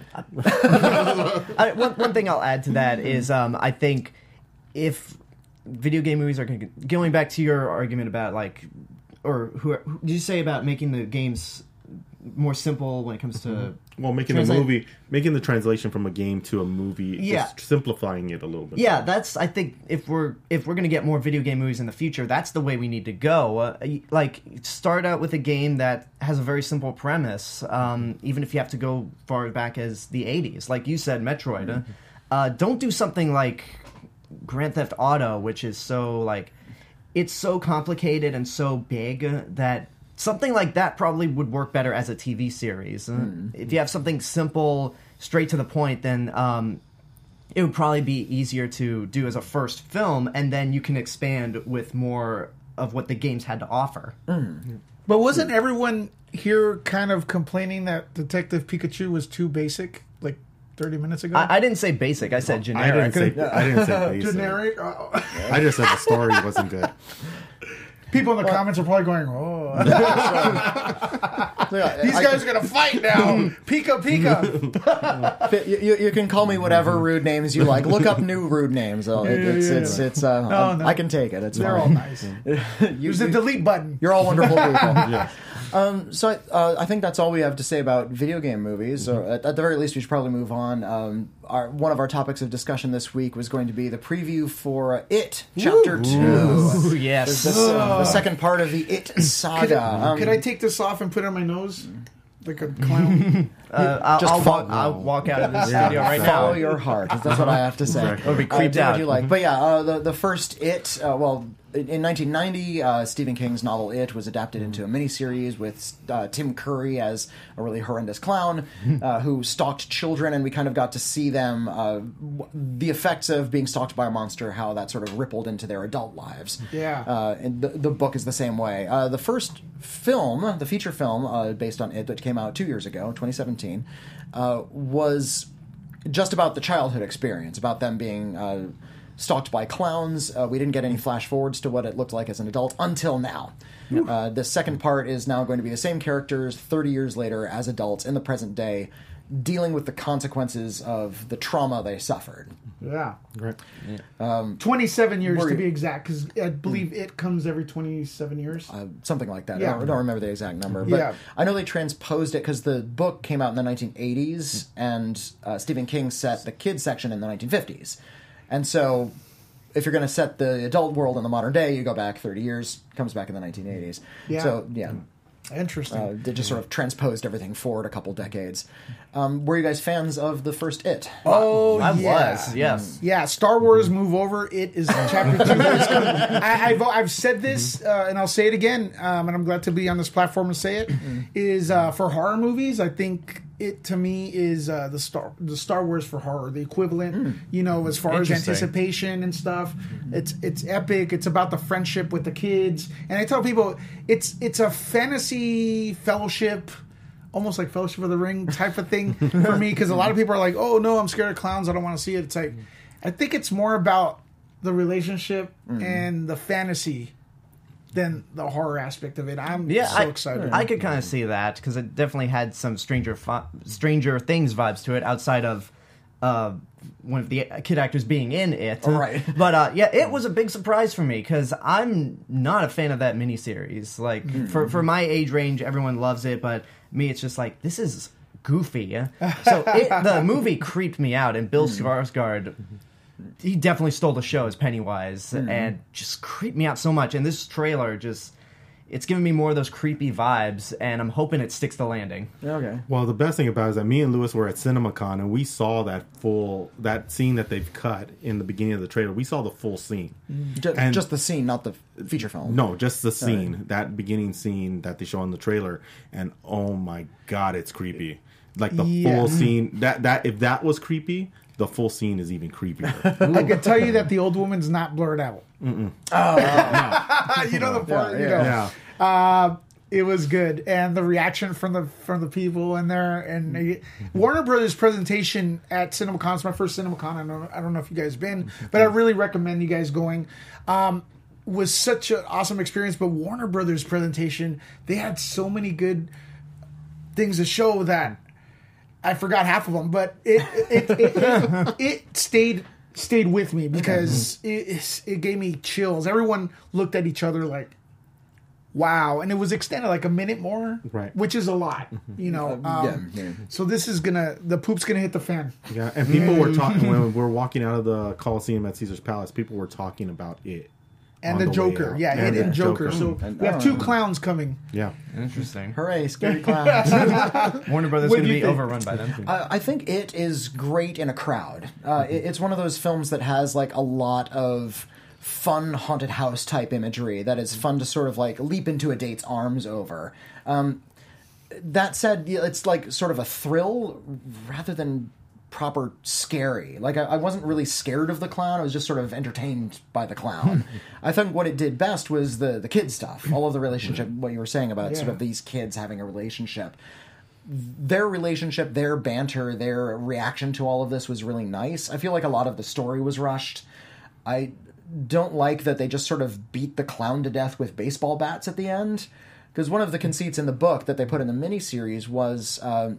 I, one, one thing I'll add to that is um, I think if video game movies are going going back to your argument about like, or who, who did you say about making the games more simple when it comes to well making translate- the movie making the translation from a game to a movie, yeah. just simplifying it a little bit. Yeah, that's I think if we're if we're going to get more video game movies in the future, that's the way we need to go. Uh, like start out with a game that has a very simple premise, um, even if you have to go far back as the eighties, like you said, Metroid. Mm-hmm. Uh, don't do something like Grand Theft Auto, which is so like it's so complicated and so big that something like that probably would work better as a T V series. Mm. If you have something simple, straight to the point, then um, it would probably be easier to do as a first film, and then you can expand with more of what the games had to offer. Mm. But wasn't everyone here kind of complaining that Detective Pikachu was too basic, like thirty minutes ago? I, I didn't say basic. I said generic. I didn't say, I didn't say basic. Generic? Oh. I just said the story wasn't good. People in the well, comments are probably going, oh. These I, guys are going to fight now. Pika, Pika. you, you, you can call me whatever rude names you like. Look up new rude names. Oh, it, it's, yeah, it's, yeah. it's, uh, no, no. I can take it. It's They're fine. all nice. you, There's a delete button. You're all wonderful people. Yeah. Um, so I, uh, I think that's all we have to say about video game movies. Mm-hmm. Or at, at the very least, we should probably move on. Um, our, one of our topics of discussion this week was going to be the preview for It Chapter Ooh. Two. Ooh, yes, this, uh, the second part of the It saga. Could, um, could I take this off and put it on my nose like a clown? uh, I'll, Just I'll, follow, walk, I'll walk out of this Yeah, studio right follow now. your heart. That's what I have to say. Exactly. Or be creeped uh, do out. what you like. But yeah, uh, the the first It. Uh, well, in nineteen ninety, uh, Stephen King's novel It was adapted into a miniseries with uh, Tim Curry as a really horrendous clown uh, who stalked children, and we kind of got to see them, uh, w- the effects of being stalked by a monster, how that sort of rippled into their adult lives. Yeah. Uh, and the, the book is the same way. Uh, the first film, the feature film uh, based on It that came out two years ago, twenty seventeen, uh, was just about the childhood experience, about them being uh, stalked by clowns. Uh, we didn't get any flash forwards to what it looked like as an adult until now. Uh, the second part is now going to be the same characters thirty years later as adults in the present day, dealing with the consequences of the trauma they suffered. Yeah. Right. Um, twenty-seven years Were to you- be exact, because I believe It comes every twenty-seven years. Uh, something like that. Yeah. I, don't, I don't remember the exact number. But Yeah. I know they transposed it because the book came out in the nineteen eighties, and uh, Stephen King set the kids section in the nineteen fifties. And so if you're going to set the adult world in the modern day, you go back thirty years, comes back in the nineteen eighties. Yeah. So, yeah. Interesting. Uh, they just sort of transposed everything forward a couple decades. Um, were you guys fans of the first It? oh, I yeah. was, yes. Yeah, Star Wars Move Over. It is chapter two. It's coming. I, I've, I've said this, uh, and I'll say it again, um, and I'm glad to be on this platform to say it, is uh, for horror movies, I think it, to me, is uh, the Star the Star Wars for horror, the equivalent, you know, as far as Interesting. anticipation and stuff. It's it's epic. It's about the friendship with the kids. And I tell people, it's it's a fantasy fellowship, almost like Fellowship of the Ring type of thing for me, because a lot of people are like, oh no, I'm scared of clowns, I don't want to see it. It's like, I think it's more about the relationship Mm-hmm. and the fantasy than the horror aspect of it. I'm Yeah, so I, excited. I could kind of see that because it definitely had some Stranger Fi- Stranger Things vibes to it outside of uh, one of the kid actors being in it. Oh, right. But uh, yeah, it was a big surprise for me because I'm not a fan of that miniseries. Like mm-hmm. for for my age range, everyone loves it, but me, it's just like this is goofy. So it, the movie creeped me out, and Bill Skarsgård, he definitely stole the show as Pennywise, mm-hmm. and just creeped me out so much. And this trailer just, it's giving me more of those creepy vibes, and I'm hoping it sticks the landing. Okay. Well, the best thing about it is that me and Lewis were at CinemaCon, and we saw that full, that scene that they've cut in the beginning of the trailer. We saw the full scene. Just, and, just the scene, not the feature film. No, just the scene, right. that beginning scene that they show in the trailer, and oh my god, it's creepy. Like the yeah. full scene, that that if that was creepy, the full scene is even creepier. I can tell you that the old woman's not blurred out. Mm-mm. Oh, you know the part, yeah, you yeah. know. Yeah. Uh, it was good, and the reaction from the from the people in there, and uh, Warner Brothers presentation at CinemaCon. It's my first CinemaCon. I don't I don't know if you guys been, but I really recommend you guys going. Um, was such an awesome experience. But Warner Brothers presentation, they had so many good things to show that I forgot half of them, but it it it, it, it stayed stayed with me because it it gave me chills. Everyone looked at each other like, wow, and it was extended like a minute more, right? Which is a lot, you know. Um, yeah, yeah. So this is gonna the poop's gonna hit the fan. Yeah, and people were talking when we were walking out of the Coliseum at Caesar's Palace. People were talking about it. And the, the Joker, yeah, and, and Joker. Joker. So and, we have two know. clowns coming. Yeah, interesting. Hooray, scary clowns! Warner Brothers is going to be think? overrun by them. Uh, I think it is great in a crowd. Uh, it, it's one of those films that has like a lot of fun haunted house type imagery that is fun to sort of like leap into a date's arms over. Um, that said, it's like sort of a thrill rather than proper scary. Like I, I wasn't really scared of the clown. I was just sort of entertained by the clown. I think what it did best was the the kid stuff. All of the relationship, what you were saying about yeah. sort of these kids having a relationship. Their relationship, their banter, their reaction to all of this was really nice. I feel like a lot of the story was rushed. I don't like that they just sort of beat the clown to death with baseball bats at the end. Because one of the conceits in the book that they put in the miniseries was uh,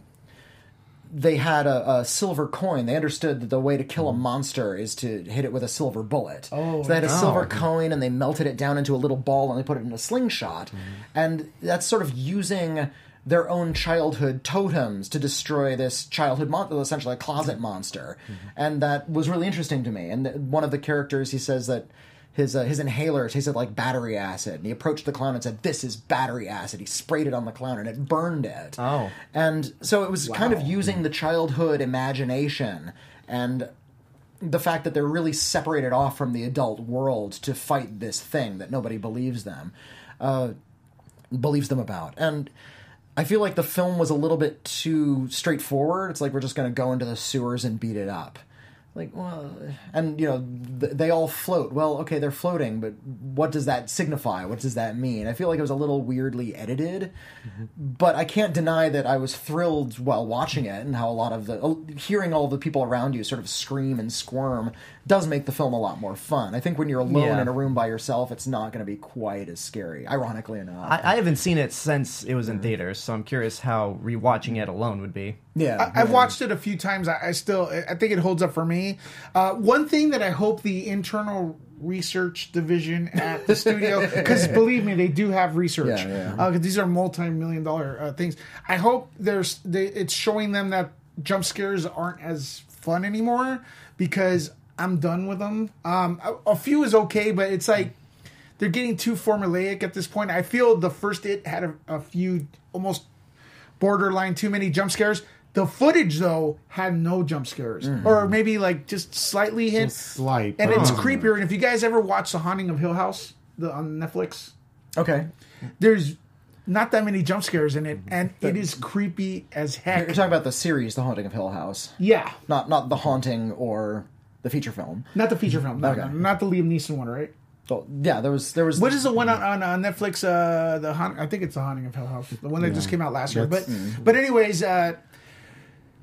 they had a, a silver coin. They understood that the way to kill a monster is to hit it with a silver bullet. Oh, so they had a no. silver coin, and they melted it down into a little ball, and they put it in a slingshot. Mm-hmm. And that's sort of using their own childhood totems to destroy this childhood monster, essentially a closet monster. Mm-hmm. And that was really interesting to me. And the, one of the characters, he says that his uh, his inhaler tasted like battery acid. And he approached the clown and said, "This is battery acid." He sprayed it on the clown and it burned it. Oh. And so it was wow. kind of using the childhood imagination and the fact that they're really separated off from the adult world to fight this thing that nobody believes them, uh, believes them about. And I feel like the film was a little bit too straightforward. It's like we're just going to go into the sewers and beat it up. Like, well, and, you know, th- they all float. Well, okay, they're floating, but what does that signify? What does that mean? I feel like it was a little weirdly edited, mm-hmm. but I can't deny that I was thrilled while watching it, and how a lot of the, uh, hearing all the people around you sort of scream and squirm does make the film a lot more fun. I think when you're alone yeah. in a room by yourself, it's not going to be quite as scary, ironically enough. I, I haven't seen it since it was in theaters, so I'm curious how rewatching it alone would be. Yeah, I, I've yeah. watched it a few times. I, I still, I think it holds up for me. Uh, one thing that I hope the internal research division at the studio, because believe me, they do have research. Yeah, yeah. Uh, 'cause these are multi-million dollar uh, things. I hope there's, they, it's showing them that jump scares aren't as fun anymore, because I'm done with them. Um, a, a few is okay, but it's like they're getting too formulaic at this point. I feel the first It had a, a few almost borderline too many jump scares. The footage, though, had no jump scares. Mm. Or maybe, like, just slightly hit. Just slight. And it's Oh. creepier. And if you guys ever watch The Haunting of Hill House the, on Netflix, Okay. there's not that many jump scares in it. And it is creepy as heck. You're talking about the series, The Haunting of Hill House. Yeah. Not not The Haunting or the feature film. Not the feature film. No, Okay. no, not the Liam Neeson one, right? So, yeah, there was... there was. What is the one on, on, on Netflix? Uh, the Haunt- I think it's The Haunting of Hill House. The one that just came out last year. But, That's- but anyways... Uh,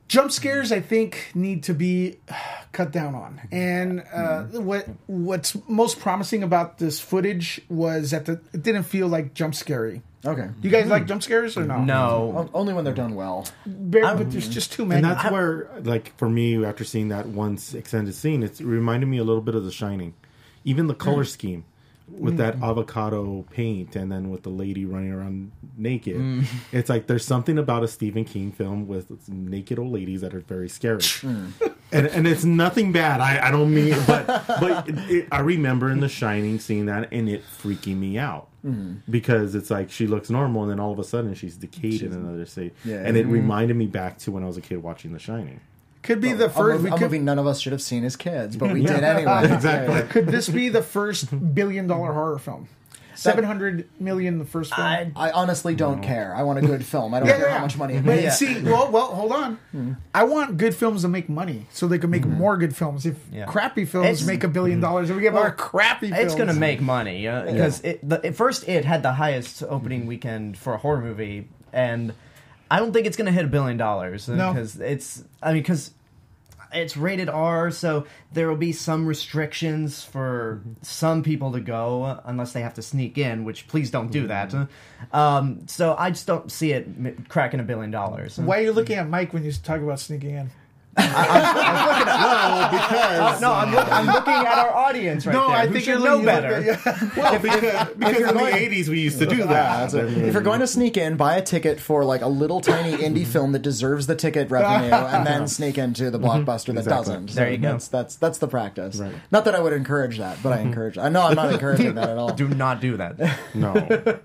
jump scares, I think, need to be cut down on. And uh, what what's most promising about this footage was that the, it didn't feel like jump scary. Okay. You guys like jump scares or no? No. O- Only when they're done well. Bare- but there's just too many. And that's where, like, for me, after seeing that once extended scene, it's, it reminded me a little bit of The Shining. Even the color scheme with that avocado paint and then with the lady running around naked. Mm. It's like there's something about a Stephen King film with naked old ladies that are very scary. Mm. And and it's nothing bad. I, I don't mean, but but it, it, I remember in The Shining seeing that and it freaking me out. Mm. Because it's like she looks normal and then all of a sudden she's decayed she's, in another state. Yeah, and it mm. reminded me back to when I was a kid watching The Shining. Could be well, the first. A, movie, we could, a movie none of us should have seen as kids, but we yeah. did anyway. Exactly. Could this be the first billion dollar horror film? Seven hundred million the first film. I, I honestly don't no. care. I want a good film. I don't yeah, care yeah. how much money it makes. makes. Yeah. See, well, well, hold on. Hmm. I want good films to make money, so they can make mm-hmm. more good films. If yeah. crappy films it's, make a billion dollars, and we get well, more crappy films, it's going to make money because uh, yeah. it, first it had the highest opening weekend for a horror movie, and I don't think it's going to hit a billion dollars because no. it's. I mean, because. It's rated R, so there will be some restrictions for mm-hmm. some people to go, unless they have to sneak in, which please don't do that. Mm-hmm. Um, so I just don't see it cracking a billion dollars. Why are you looking at Mike when you talk about sneaking in? I, I'm, I'm looking at well because uh, no, I'm, look, I'm looking at our audience right no, there. I who think should you're know better. Yeah. Well, because, because in the eighties we used to do that. Yeah, if you're going to sneak in, buy a ticket for like a little tiny indie film that deserves the ticket revenue, and then sneak into the blockbuster that exactly. doesn't. So there you go. That's that's that's the practice. Right. Not that I would encourage that, but I encourage. I know I'm not encouraging that at all. Do not do that. No.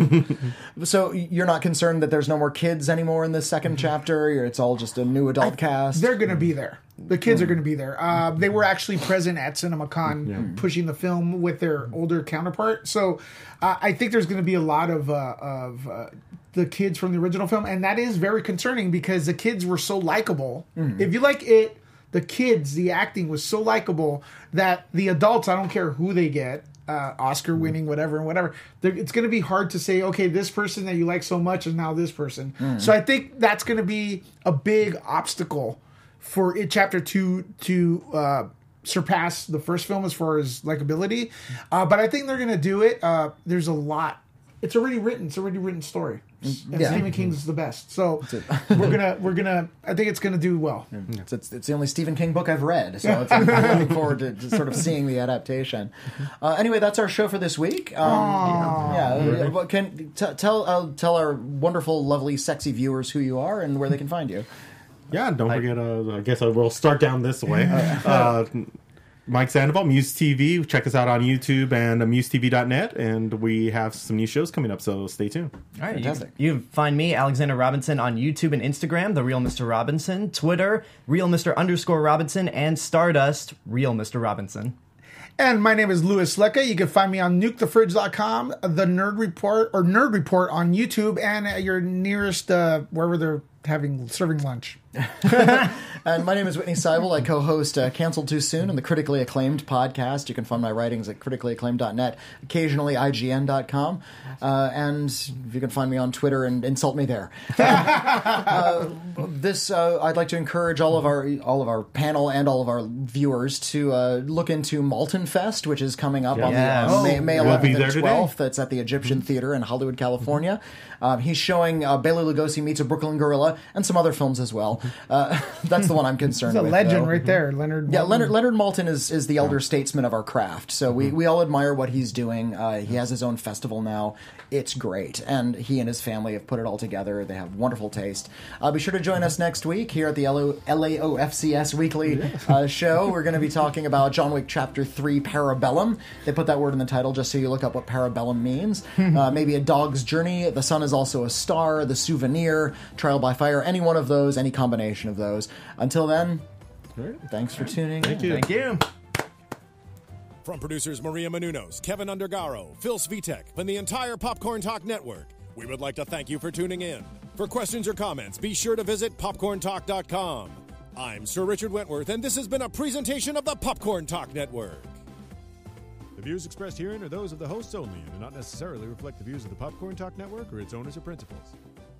So you're not concerned that there's no more kids anymore in this second chapter? It's all just a new adult I, cast. They're going to be there. The kids mm. are going to be there. Uh, they were actually present at CinemaCon yeah. pushing the film with their older counterpart. So uh, I think there's going to be a lot of uh, of uh, the kids from the original film. And that is very concerning because the kids were so likable. Mm. If you like it, the kids, the acting was so likable that the adults, I don't care who they get, uh, Oscar winning, whatever, and whatever, it's going to be hard to say, okay, this person that you like so much is now this person. Mm. So I think that's going to be a big obstacle for it, chapter two to uh, surpass the first film as far as likability. Uh, but I think they're going to do it. Uh, there's a lot. It's already written. It's already written story. And yeah. Stephen King's the best. So we're gonna we're gonna. I think it's gonna do well. Yeah. It's, it's, it's the only Stephen King book I've read, so it's, I'm looking forward to, to sort of seeing the adaptation. Uh, anyway, that's our show for this week. Um, yeah, yeah. Well, can t- tell uh, tell our wonderful, lovely, sexy viewers who you are and where they can find you. Yeah, don't I, forget, uh, I guess I will start down this way. Uh, Mike Sandoval, Muse T V. Check us out on YouTube and uh, muse t v dot net, and we have some new shows coming up, so stay tuned. All right, fantastic. You, you find me, Alexander Robinson, on YouTube and Instagram, The Real Mister Robinson, Twitter, Real Mister underscore Robinson, and Stardust, Real Mister Robinson. And my name is Louis Lecca. You can find me on nuke the fridge dot com, The Nerd Report, or Nerd Report on YouTube, and at your nearest, uh, wherever they're having serving lunch. And my name is Whitney Seibel. I co-host uh, Canceled Too Soon and the critically acclaimed podcast. You can find my writings at critically acclaimed dot net, occasionally I G N dot com, uh, and you can find me on Twitter and insult me there. uh, this uh, I'd like to encourage all of our all of our panel and all of our viewers to uh, look into Malton Fest, which is coming up yeah. on yes. the uh, May, May eleventh we'll and twelfth. That's at the Egyptian mm-hmm. Theater in Hollywood, California. Um, he's showing uh, Bela Lugosi Meets a Brooklyn Gorilla and some other films as well. Uh, that's the one I'm concerned He's a with. legend though. right there, Leonard. Yeah, Maltin. Leonard Leonard Maltin is, is the elder statesman of our craft. So we, we all admire what he's doing. Uh, he has his own festival now. It's great, and he and his family have put it all together. They have wonderful taste. Uh, be sure to join us next week here at the L A O F C S Weekly uh, show. We're going to be talking about John Wick Chapter three, Parabellum. They put that word in the title just so you look up what Parabellum means. uh, maybe A Dog's Journey, The Sun is Also a Star, The Souvenir, Trial by Fire, any one of those, any combination of those. Until then, right. thanks for tuning Thank in. you. Thank you. From producers Maria Menounos, Kevin Undergaro, Phil Svitek, and the entire Popcorn Talk Network, we would like to thank you for tuning in. For questions or comments, be sure to visit popcorn talk dot com. I'm Sir Richard Wentworth, and this has been a presentation of the Popcorn Talk Network. The views expressed herein are those of the hosts only and do not necessarily reflect the views of the Popcorn Talk Network or its owners or principals.